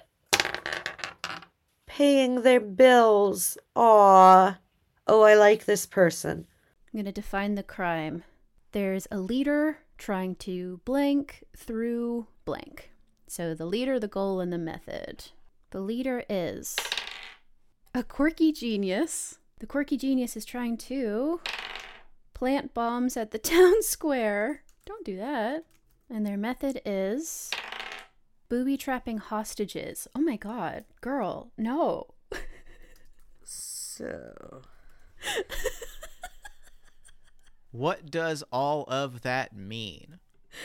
B: paying their bills. Aw. Oh, I like this person.
A: I'm going to define the crime. There's a leader trying to blank through blank. So the leader, the goal, and the method. The leader is a quirky genius. The quirky genius is trying to plant bombs at the town square. Don't do that. And their method is booby trapping hostages. Oh my god, girl, no.
B: So...
C: What does all of that mean?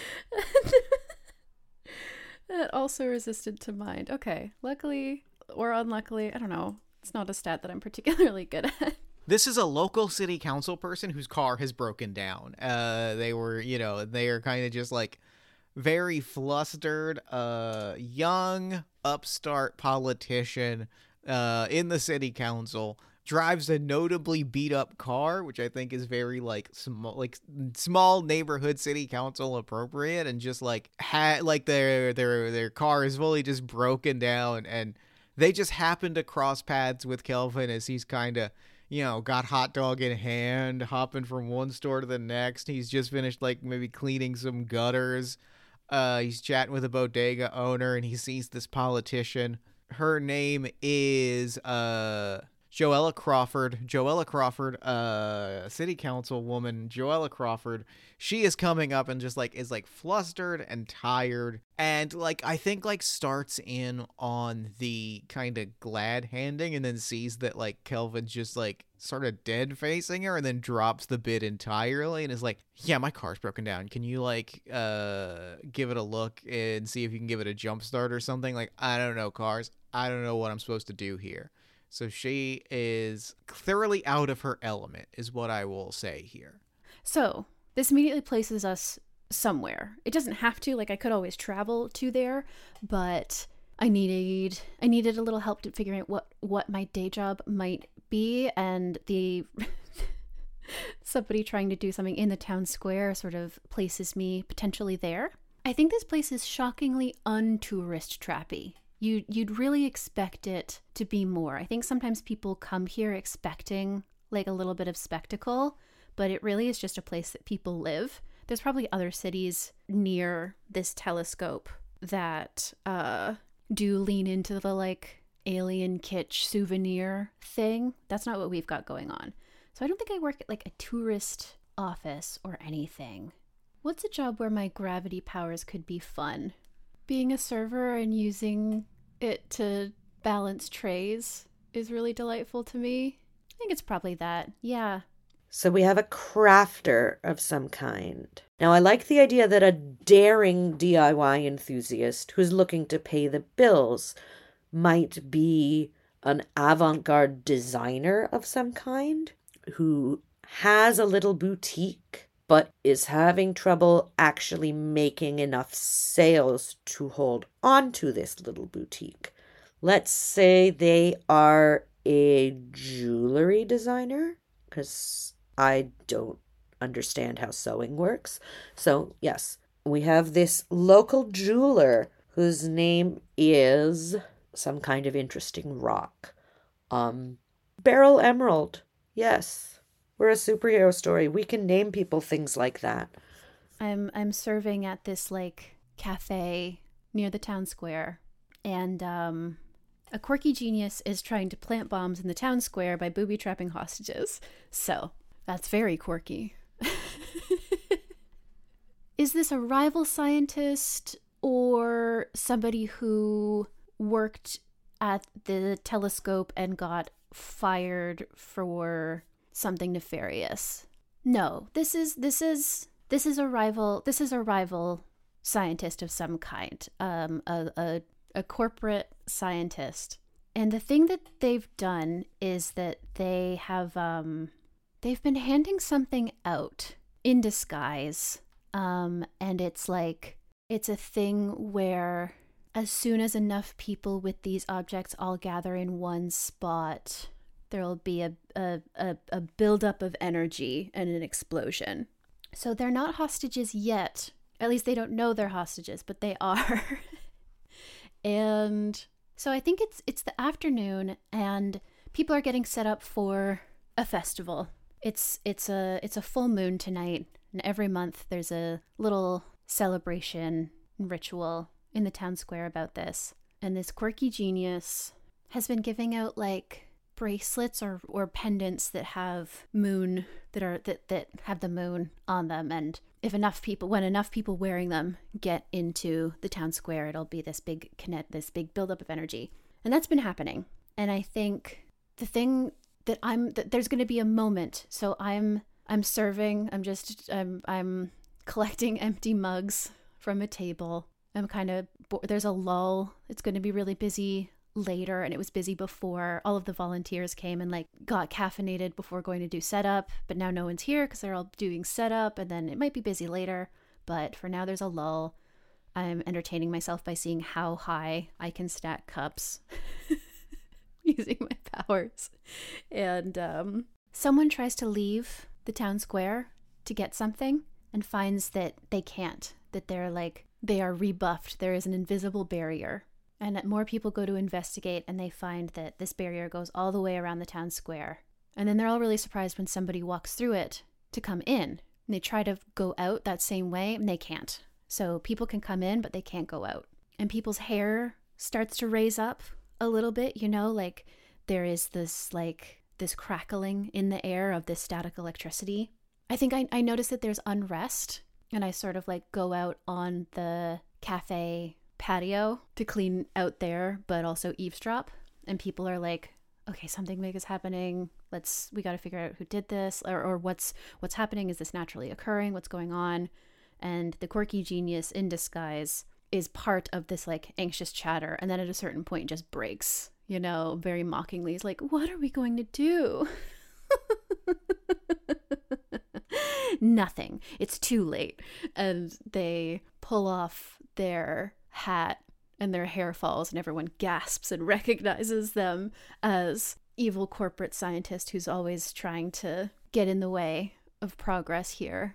A: That also resisted to mind. Okay, luckily or unluckily, I don't know. It's not a stat that I'm particularly good at.
C: This is a local city council person whose car has broken down. Uh, they were, you know, they are kind of just like very flustered, uh, young upstart politician uh, in the city council. Drives a notably beat up car, which I think is very like small, like small neighborhood city council appropriate, and just like had like their their their car is fully just broken down, and they just happen to cross paths with Kelvin as he's kind of you know, got hot dog in hand, hopping from one store to the next. He's just finished, like, maybe cleaning some gutters. Uh, he's chatting with a bodega owner, and he sees this politician. Her name is uh Joella Crawford. Joella Crawford, uh, city council woman, Joella Crawford. She is coming up and just like is like flustered and tired, and like I think like starts in on the kind of glad handing, and then sees that like Kelvin's just like sort of dead facing her, and then drops the bid entirely, and is like, "Yeah, my car's broken down. Can you like uh give it a look and see if you can give it a jump start or something?" Like, I don't know cars. I don't know what I'm supposed to do here. So she is thoroughly out of her element, is what I will say here.
A: So this immediately places us somewhere. It doesn't have to, like I could always travel to there, but I needed I needed a little help to figuring out what, what my day job might be, and the somebody trying to do something in the town square sort of places me potentially there. I think this place is shockingly un-tourist trappy. You, you'd really expect it to be more. I think sometimes people come here expecting like a little bit of spectacle, but it really is just a place that people live. There's probably other cities near this telescope that uh, do lean into the like alien kitsch souvenir thing. That's not what we've got going on. So I don't think I work at like a tourist office or anything. What's a job where my gravity powers could be fun? Being a server and using it to balance trays is really delightful to me. I think it's probably that. Yeah.
B: So we have a crafter of some kind. Now, I like the idea that a daring D I Y enthusiast who's looking to pay the bills might be an avant-garde designer of some kind who has a little boutique but is having trouble actually making enough sales to hold on to this little boutique. Let's say they are a jewelry designer, because I don't understand how sewing works. So, yes, we have this local jeweler whose name is some kind of interesting rock. Um, Beryl Emerald, yes. We're a superhero story. We can name people things like that.
A: I'm I'm serving at this like cafe near the town square, and um, a quirky genius is trying to plant bombs in the town square by booby trapping hostages. So that's very quirky. Is this a rival scientist or somebody who worked at the telescope and got fired for something nefarious? No, this is this is this is a rival this is a rival scientist of some kind, um a, a a corporate scientist. And the thing that they've done is that they have um they've been handing something out in disguise, um and it's like it's a thing where as soon as enough people with these objects all gather in one spot, there'll be a, a, a, a buildup of energy and an explosion. So they're not hostages yet. At least they don't know they're hostages, but they are. And so I think it's it's the afternoon, and people are getting set up for a festival. It's it's a it's a full moon tonight, and every month there's a little celebration ritual in the town square about this. And this quirky genius has been giving out like bracelets or, or pendants that have moon that are that, that have the moon on them, and if enough people when enough people wearing them get into the town square, it'll be this big connect this big buildup of energy. And that's been happening. And I think the thing that I'm that there's going to be a moment. So I'm I'm serving. I'm just I'm I'm collecting empty mugs from a table. I'm kind of there's a lull. It's going to be really busy later, and it was busy before. All of the volunteers came and like got caffeinated before going to do setup, but now no one's here because they're all doing setup, and then it might be busy later, but for now there's a lull. I'm entertaining myself by seeing how high I can stack cups using my powers. And um, someone tries to leave the town square to get something and finds that they can't, that they're like they are rebuffed. There is an invisible barrier. And more people go to investigate, and they find that this barrier goes all the way around the town square. And then they're all really surprised when somebody walks through it to come in. And they try to go out that same way and they can't. So people can come in, but they can't go out. And people's hair starts to raise up a little bit, you know, like there is this like this crackling in the air of this static electricity. I think I, I noticed that there's unrest, and I sort of like go out on the cafe patio to clean out there, but also eavesdrop. And people are like, okay, something big is happening. Let's, we got to figure out who did this, or, or what's, what's happening. Is this naturally occurring? What's going on? And the quirky genius in disguise is part of this like anxious chatter. And then at a certain point just breaks, you know, very mockingly. He's like, what are we going to do? Nothing. It's too late. And they pull off their hat and their hair falls and everyone gasps and recognizes them as evil corporate scientist who's always trying to get in the way of progress here.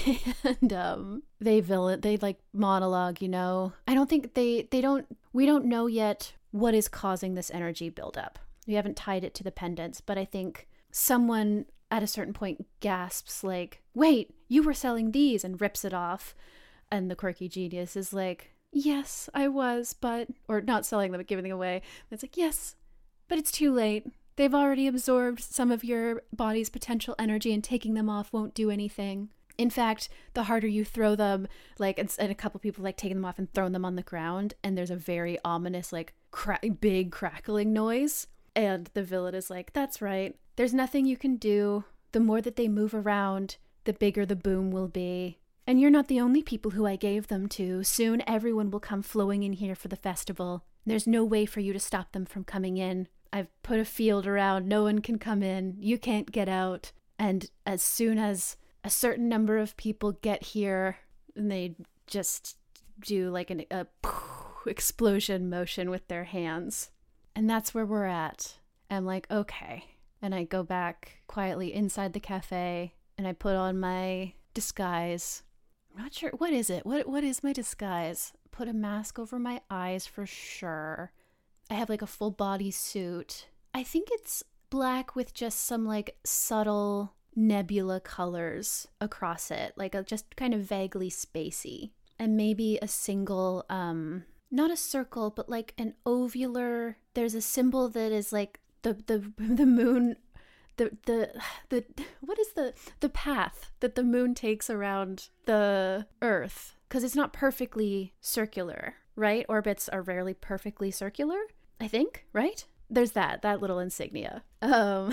A: And um they villain they like monologue, you know. I don't think they they don't we don't know yet what is causing this energy buildup. We haven't tied it to the pendants, but I think someone at a certain point gasps like, wait, you were selling these, and rips it off. And the quirky genius is like, yes, I was, but, or not selling them, but giving them away. And it's like, yes, but it's too late. They've already absorbed some of your body's potential energy, and taking them off won't do anything. In fact, the harder you throw them, like, and, and a couple people like taking them off and throwing them on the ground, and there's a very ominous, like, cra- big crackling noise. And the villain is like, that's right. There's nothing you can do. The more that they move around, the bigger the boom will be. And you're not the only people who I gave them to. Soon everyone will come flowing in here for the festival. There's no way for you to stop them from coming in. I've put a field around. No one can come in. You can't get out. And as soon as a certain number of people get here, and they just do like an, a explosion motion with their hands. And that's where we're at. I'm like, okay. And I go back quietly inside the cafe, and I put on my disguise. I'm not sure. What is it? What What is my disguise? Put a mask over my eyes for sure. I have like a full body suit. I think it's black with just some like subtle nebula colors across it. Like a, just kind of vaguely spacey. And maybe a single, um, not a circle, but like an ovular. There's a symbol that is like the the the moon, the the the what is the the path that the moon takes around the Earth, because it's not perfectly circular, right? Orbits are rarely perfectly circular, I think, right? There's that that little insignia. Um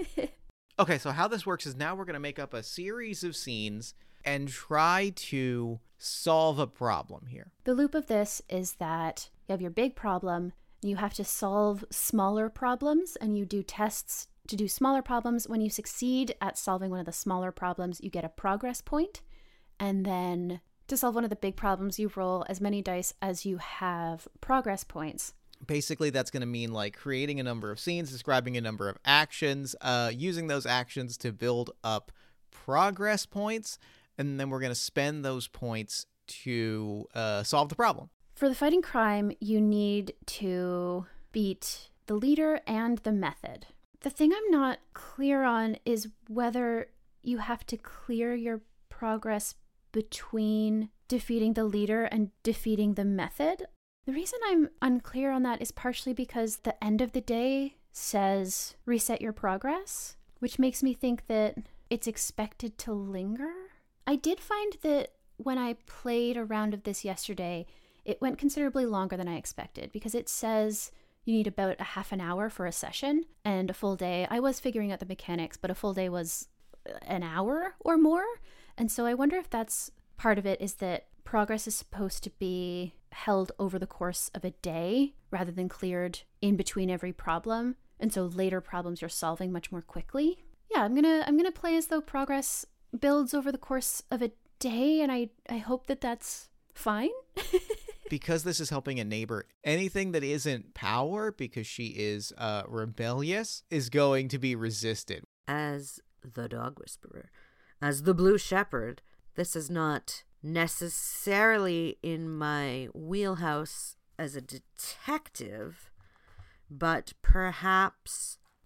C: Okay, so how this works is now we're going to make up a series of scenes and try to solve a problem here.
A: The loop of this is that you have your big problem, and you have to solve smaller problems, and you do tests to do smaller problems. When you succeed at solving one of the smaller problems, you get a progress point. And then to solve one of the big problems, you roll as many dice as you have progress points.
C: Basically, that's going to mean like creating a number of scenes, describing a number of actions, uh, using those actions to build up progress points, and then we're going to spend those points to uh, solve the problem.
A: For the fighting crime, you need to beat the leader and the method. The thing I'm not clear on is whether you have to clear your progress between defeating the leader and defeating the method. The reason I'm unclear on that is partially because the end of the day says reset your progress, which makes me think that it's expected to linger. I did find that when I played a round of this yesterday, it went considerably longer than I expected, because it says you need about a half an hour for a session, and a full day. I was figuring out the mechanics, but a full day was an hour or more. And so I wonder if that's part of it, is that progress is supposed to be held over the course of a day rather than cleared in between every problem. And so later problems you're solving much more quickly. Yeah, I'm gonna I'm gonna play as though progress builds over the course of a day, and I, I hope that that's fine.
C: Because this is helping a neighbor, anything that isn't power, because she is uh, rebellious, is going to be resisted.
B: As the dog whisperer, as the blue shepherd, this is not necessarily in my wheelhouse as a detective, but perhaps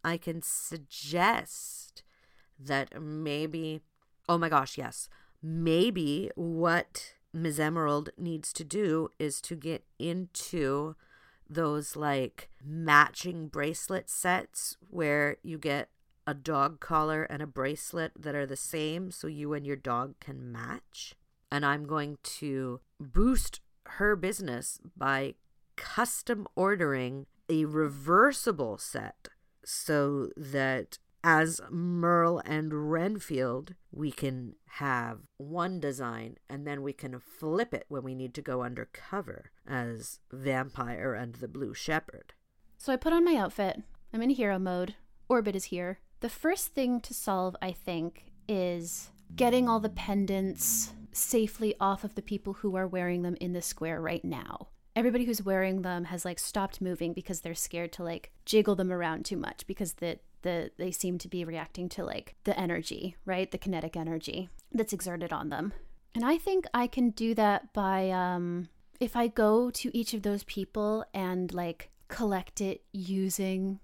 B: I can suggest that maybe, oh my gosh, yes, maybe what Miz Emerald needs to do is to get into those like matching bracelet sets where you get a dog collar and a bracelet that are the same so you and your dog can match. And I'm going to boost her business by custom ordering a reversible set so that as Merle and Renfield, we can have one design and then we can flip it when we need to go undercover as Vampire and the Blue Shepherd.
A: So I put on my outfit. I'm in hero mode. Orbit is here. The first thing to solve, I think, is getting all the pendants safely off of the people who are wearing them in the square right now. Everybody who's wearing them has like stopped moving because they're scared to like jiggle them around too much because the the they seem to be reacting to like the energy, right? The kinetic energy that's exerted on them. And I think I can do that by um if I go to each of those people and like collect it using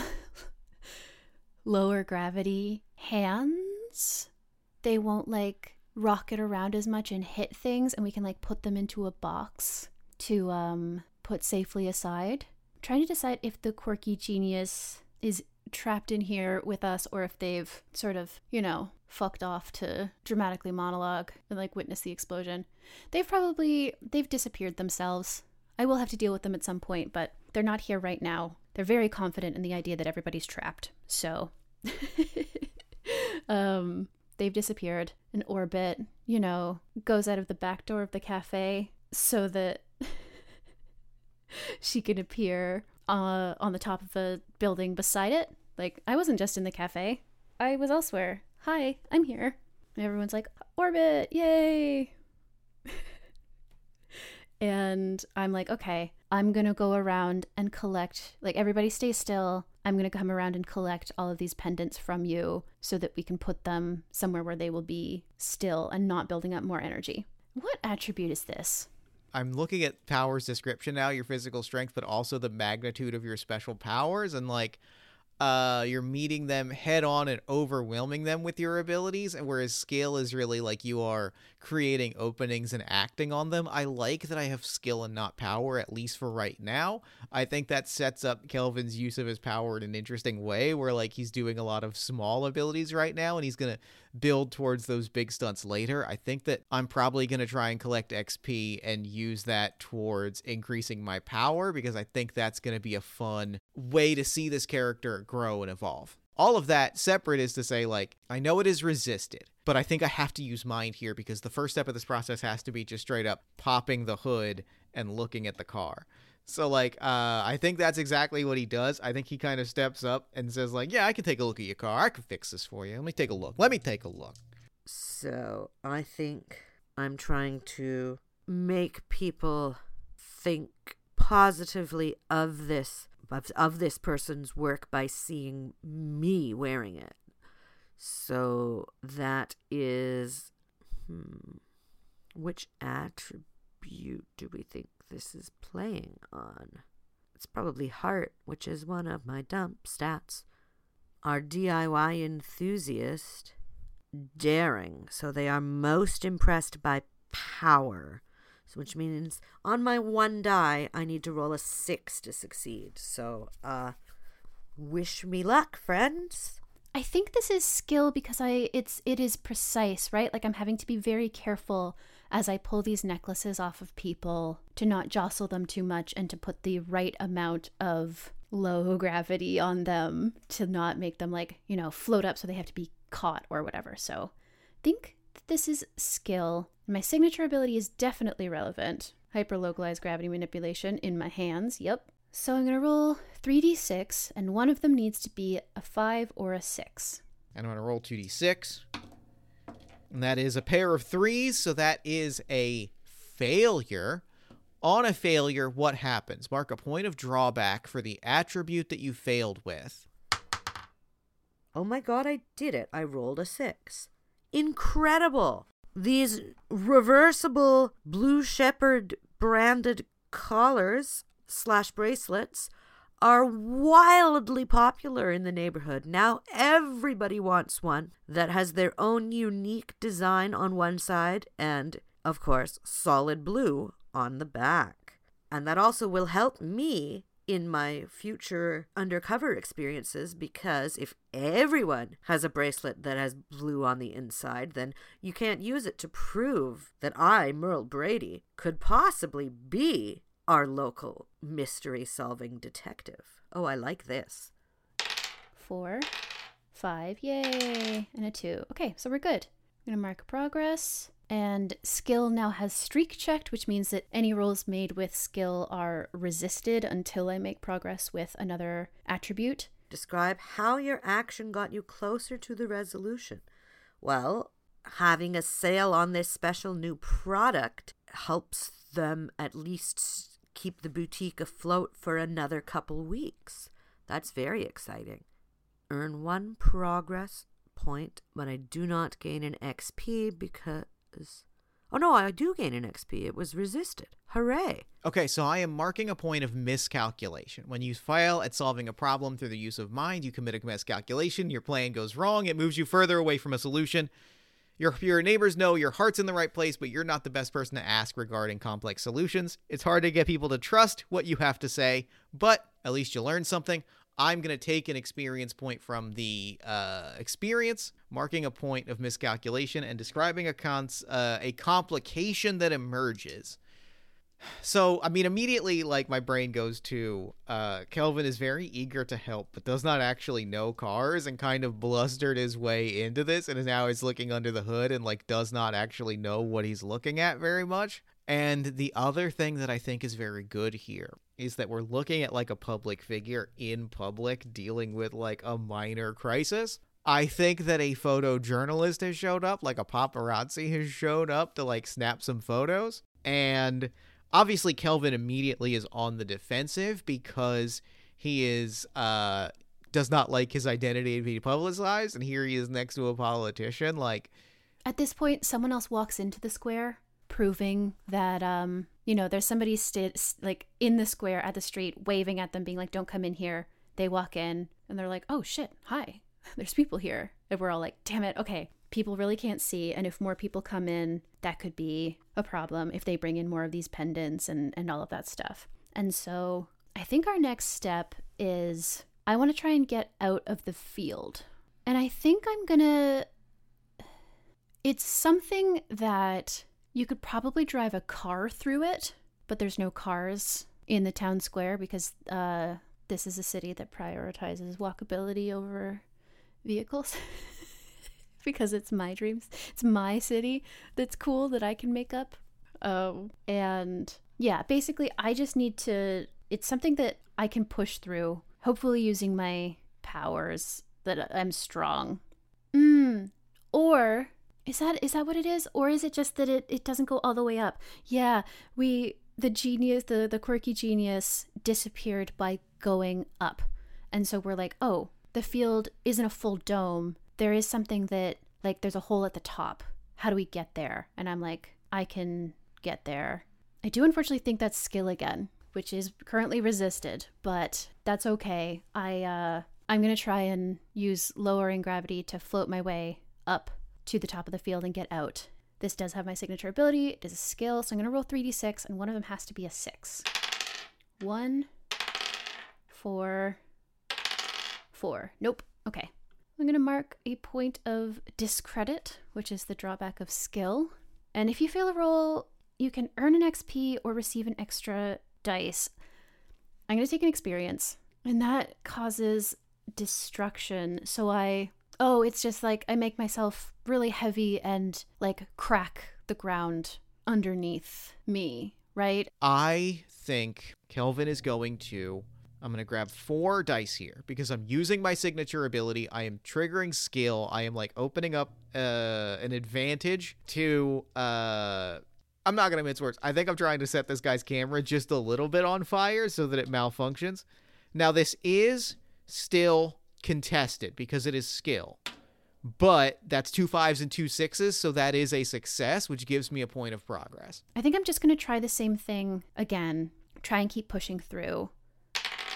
A: lower gravity hands, they won't like rocket around as much and hit things, and we can like put them into a box to um put safely aside. I'm trying to decide if the quirky genius is trapped in here with us or if they've sort of, you know, fucked off to dramatically monologue and like witness the explosion. They've probably they've disappeared themselves. I will have to deal with them at some point, but they're not here right now. They're very confident in the idea that everybody's trapped. So um they've disappeared. An Orbit, you know, goes out of the back door of the cafe so that she can appear uh, on the top of the building beside it. Like, I wasn't just in the cafe. I was elsewhere. Hi, I'm here. And everyone's like, Orbit, yay! And I'm like, okay, I'm going to go around and collect, like, everybody stay still. I'm going to come around and collect all of these pendants from you so that we can put them somewhere where they will be still and not building up more energy. What attribute is this?
C: I'm looking at powers description now, your physical strength, but also the magnitude of your special powers. And like, uh, you're meeting them head on and overwhelming them with your abilities. And whereas skill is really like you are creating openings and acting on them. I like that I have skill and not power, at least for right now. I think that sets up Kelvin's use of his power in an interesting way where like he's doing a lot of small abilities right now and he's going to build towards those big stunts later. I think that I'm probably going to try and collect X P and use that towards increasing my power because I think that's going to be a fun way to see this character grow and evolve. All of that separate is to say, like, I know it is resisted, but I think I have to use mind here because the first step of this process has to be just straight up popping the hood and looking at the car. So, like, uh, I think that's exactly what he does. I think he kind of steps up and says, like, yeah, I can take a look at your car. I can fix this for you. Let me take a look. Let me take a look.
B: So, I think I'm trying to make people think positively of this Of, of this person's work by seeing me wearing it. So that is, hmm, which attribute do we think this is playing on? It's probably heart, which is one of my dump stats. Our D I Y enthusiast, daring. So they are most impressed by power. So which means on my one die, I need to roll a six to succeed. So, uh, wish me luck, friends.
A: I think this is skill because I it's it is precise, right? Like I'm having to be very careful as I pull these necklaces off of people to not jostle them too much and to put the right amount of low gravity on them to not make them like, you know, float up so they have to be caught or whatever. So I think this is skill. My signature ability is definitely relevant. Hyper-localized gravity manipulation in my hands. Yep. So I'm going to roll three d six, and one of them needs to be a five or a six.
C: And I'm going to roll two d six. And that is a pair of threes, so that is a failure. On a failure, what happens? Mark a point of drawback for the attribute that you failed with.
B: Oh my god, I did it. I rolled a six. Incredible! These reversible Blue Shepherd branded collars slash bracelets are wildly popular in the neighborhood. Now everybody wants one that has their own unique design on one side and, of course, solid blue on the back. And that also will help me in my future undercover experiences, because if everyone has a bracelet that has blue on the inside, then you can't use it to prove that I, Merle Brady, could possibly be our local mystery-solving detective. Oh, I like this.
A: Four, five, yay, and a two. Okay, so we're good. I'm going to mark progress. And skill now has streak checked, which means that any rolls made with skill are resisted until I make progress with another attribute.
B: Describe how your action got you closer to the resolution. Well, having a sale on this special new product helps them at least keep the boutique afloat for another couple weeks. That's very exciting. Earn one progress point, but I do not gain an X P because... Oh no, I do gain an X P. It was resisted. Hooray.
C: Okay, so I am marking a point of miscalculation. When you fail at solving a problem through the use of mind, you commit a miscalculation, your plan goes wrong, it moves you further away from a solution. Your, your neighbors know your heart's in the right place, but you're not the best person to ask regarding complex solutions. It's hard to get people to trust what you have to say, but at least you learned something. I'm going to take an experience point from the uh, experience, marking a point of miscalculation, and describing a cons- uh, a complication that emerges. So, I mean, immediately, like, my brain goes to, uh, Kelvin is very eager to help, but does not actually know cars, and kind of blustered his way into this, and now is looking under the hood and, like, does not actually know what he's looking at very much. And the other thing that I think is very good here is that we're looking at, like, a public figure in public dealing with, like, a minor crisis. I think that a photojournalist has showed up, like a paparazzi has showed up to, like, snap some photos. And obviously Kelvin immediately is on the defensive because he is, uh, does not like his identity to be publicized. And here he is next to a politician. Like,
A: at this point, someone else walks into the square, proving that, um, you know, there's somebody st- like in the square at the street waving at them, being like, don't come in here. They walk in and they're like, oh shit, hi, there's people here. And we're all like, damn it, okay, people really can't see. And if more people come in, that could be a problem if they bring in more of these pendants and, and all of that stuff. And so I think our next step is I want to try and get out of the field. And I think I'm gonna, it's something that you could probably drive a car through it, but there's no cars in the town square because uh, this is a city that prioritizes walkability over vehicles. Because it's my dreams. It's my city that's cool that I can make up. Um, and yeah, basically I just need to, it's something that I can push through, hopefully using my powers that I'm strong. Mm. Or... Is that is that what it is? Or is it just that it, it doesn't go all the way up? Yeah, we, the genius, the, the quirky genius disappeared by going up. And so we're like, oh, the field isn't a full dome. There is something that, like, there's a hole at the top. How do we get there? And I'm like, I can get there. I do unfortunately think that's skill again, which is currently resisted, but that's okay. I, uh, I'm going to try and use lowering gravity to float my way up to the top of the field and get out. This does have my signature ability. It is a skill, so I'm going to roll three d six, and one of them has to be a six. One, four, four. Nope. Okay. I'm going to mark a point of discredit, which is the drawback of skill. And if you fail a roll, you can earn an X P or receive an extra dice. I'm going to take an experience, and that causes destruction. So I... Oh, it's just like I make myself really heavy and like crack the ground underneath me, right?
C: I think Kelvin is going to, I'm going to grab four dice here because I'm using my signature ability. I am triggering skill. I am like opening up uh, an advantage to, uh, I'm not going to mince words. I think I'm trying to set this guy's camera just a little bit on fire so that it malfunctions. Now this is still contested because it is skill, but that's two fives and two sixes, so that is a success, which gives me a point of progress.
A: I think I'm just going to try the same thing again, try and keep pushing through.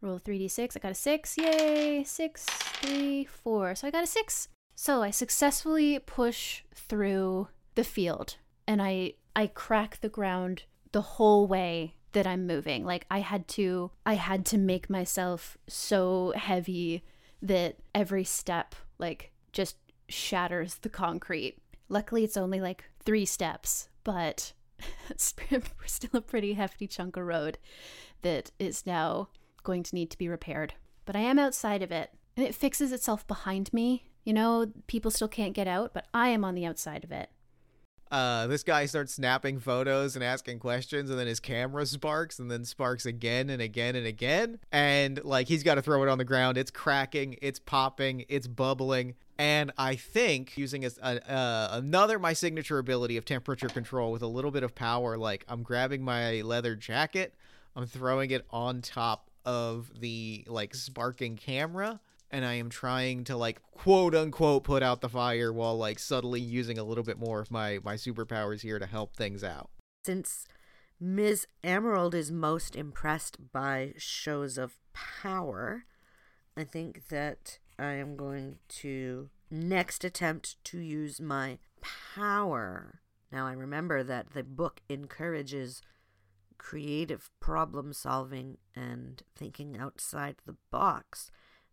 A: Roll three d six. I got a six. Yay! Six, three, four. So I got a six. So I successfully push through the field and I I crack the ground the whole way that I'm moving. Like I had to I had to make myself so heavy that every step like just shatters the concrete. Luckily it's only like three steps, but it's still a pretty hefty chunk of road that is now going to need to be repaired. But I am outside of it and it fixes itself behind me. You know, people still can't get out, but I am on the outside of it.
C: Uh, this guy starts snapping photos and asking questions, and then his camera sparks, and then sparks again and again and again. And, like, he's got to throw it on the ground. It's cracking, it's popping, it's bubbling. And I think using a, uh, another my signature ability of temperature control with a little bit of power, like, I'm grabbing my leather jacket, I'm throwing it on top of the, like, sparking camera, and I am trying to, like, quote-unquote put out the fire while, like, subtly using a little bit more of my, my superpowers here to help things out.
B: Since Miz Emerald is most impressed by shows of power, I think that I am going to next attempt to use my power. Now, I remember that the book encourages creative problem solving and thinking outside the box.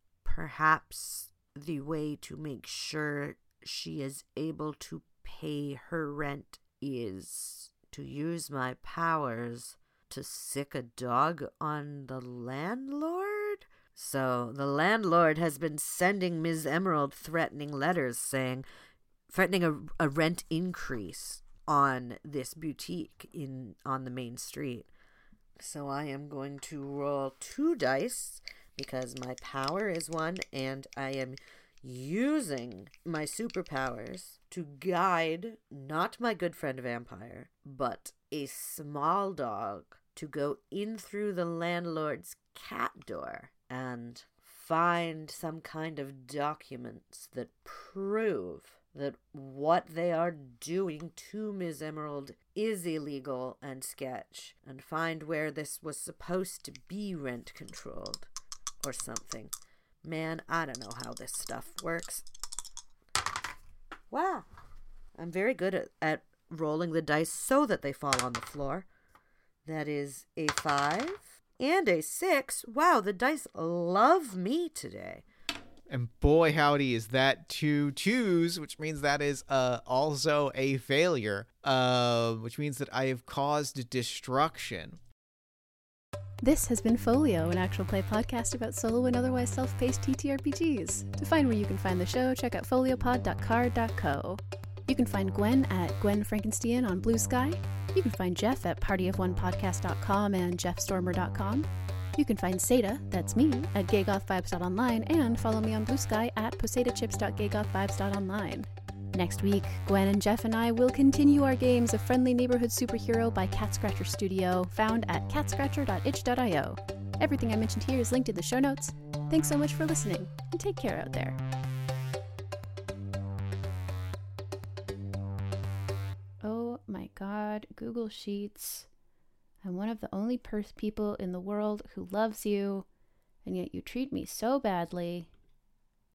B: Perhaps the way to make sure she is able to pay her rent is to use my powers to sick a dog on the landlord? So the landlord has been sending Miz Emerald threatening letters saying, threatening a, a rent increase on this boutique in on the main street. So I am going to roll two dice because my power is one, and I am using my superpowers to guide not my good friend vampire, but a small dog to go in through the landlord's cat door and find some kind of documents that prove that what they are doing to Miz Emerald is illegal and sketch, and find where this was supposed to be rent controlled or something. Man, I don't know how this stuff works. Wow. I'm very good at, at rolling the dice so that they fall on the floor. That is a five and a six. Wow, the dice love me today.
C: And boy, howdy, is that two twos, which means that is uh, also a failure, uh, which means that I have caused destruction.
A: This has been Folio, an actual play podcast about solo and otherwise self-paced T T R P Gs. To find where you can find the show, check out foliopod dot card dot co. You can find Gwen at Gwen Frankenstein on Blue Sky. You can find Jeff at party of one podcast dot com and jeff stormer dot com. You can find Seda, that's me, at gay goth vibes dot online, and follow me on Blue Sky at poseta chips dot gay goth vibes dot online. Next week, Gwen and Jeff and I will continue our games of Friendly Neighborhood Superhero by Cat Scratcher Studio, found at cat scratcher dot itch dot io. Everything I mentioned here is linked in the show notes. Thanks so much for listening, and take care out there. Oh my god, Google Sheets. I'm one of the only pers- people in the world who loves you, and yet you treat me so badly.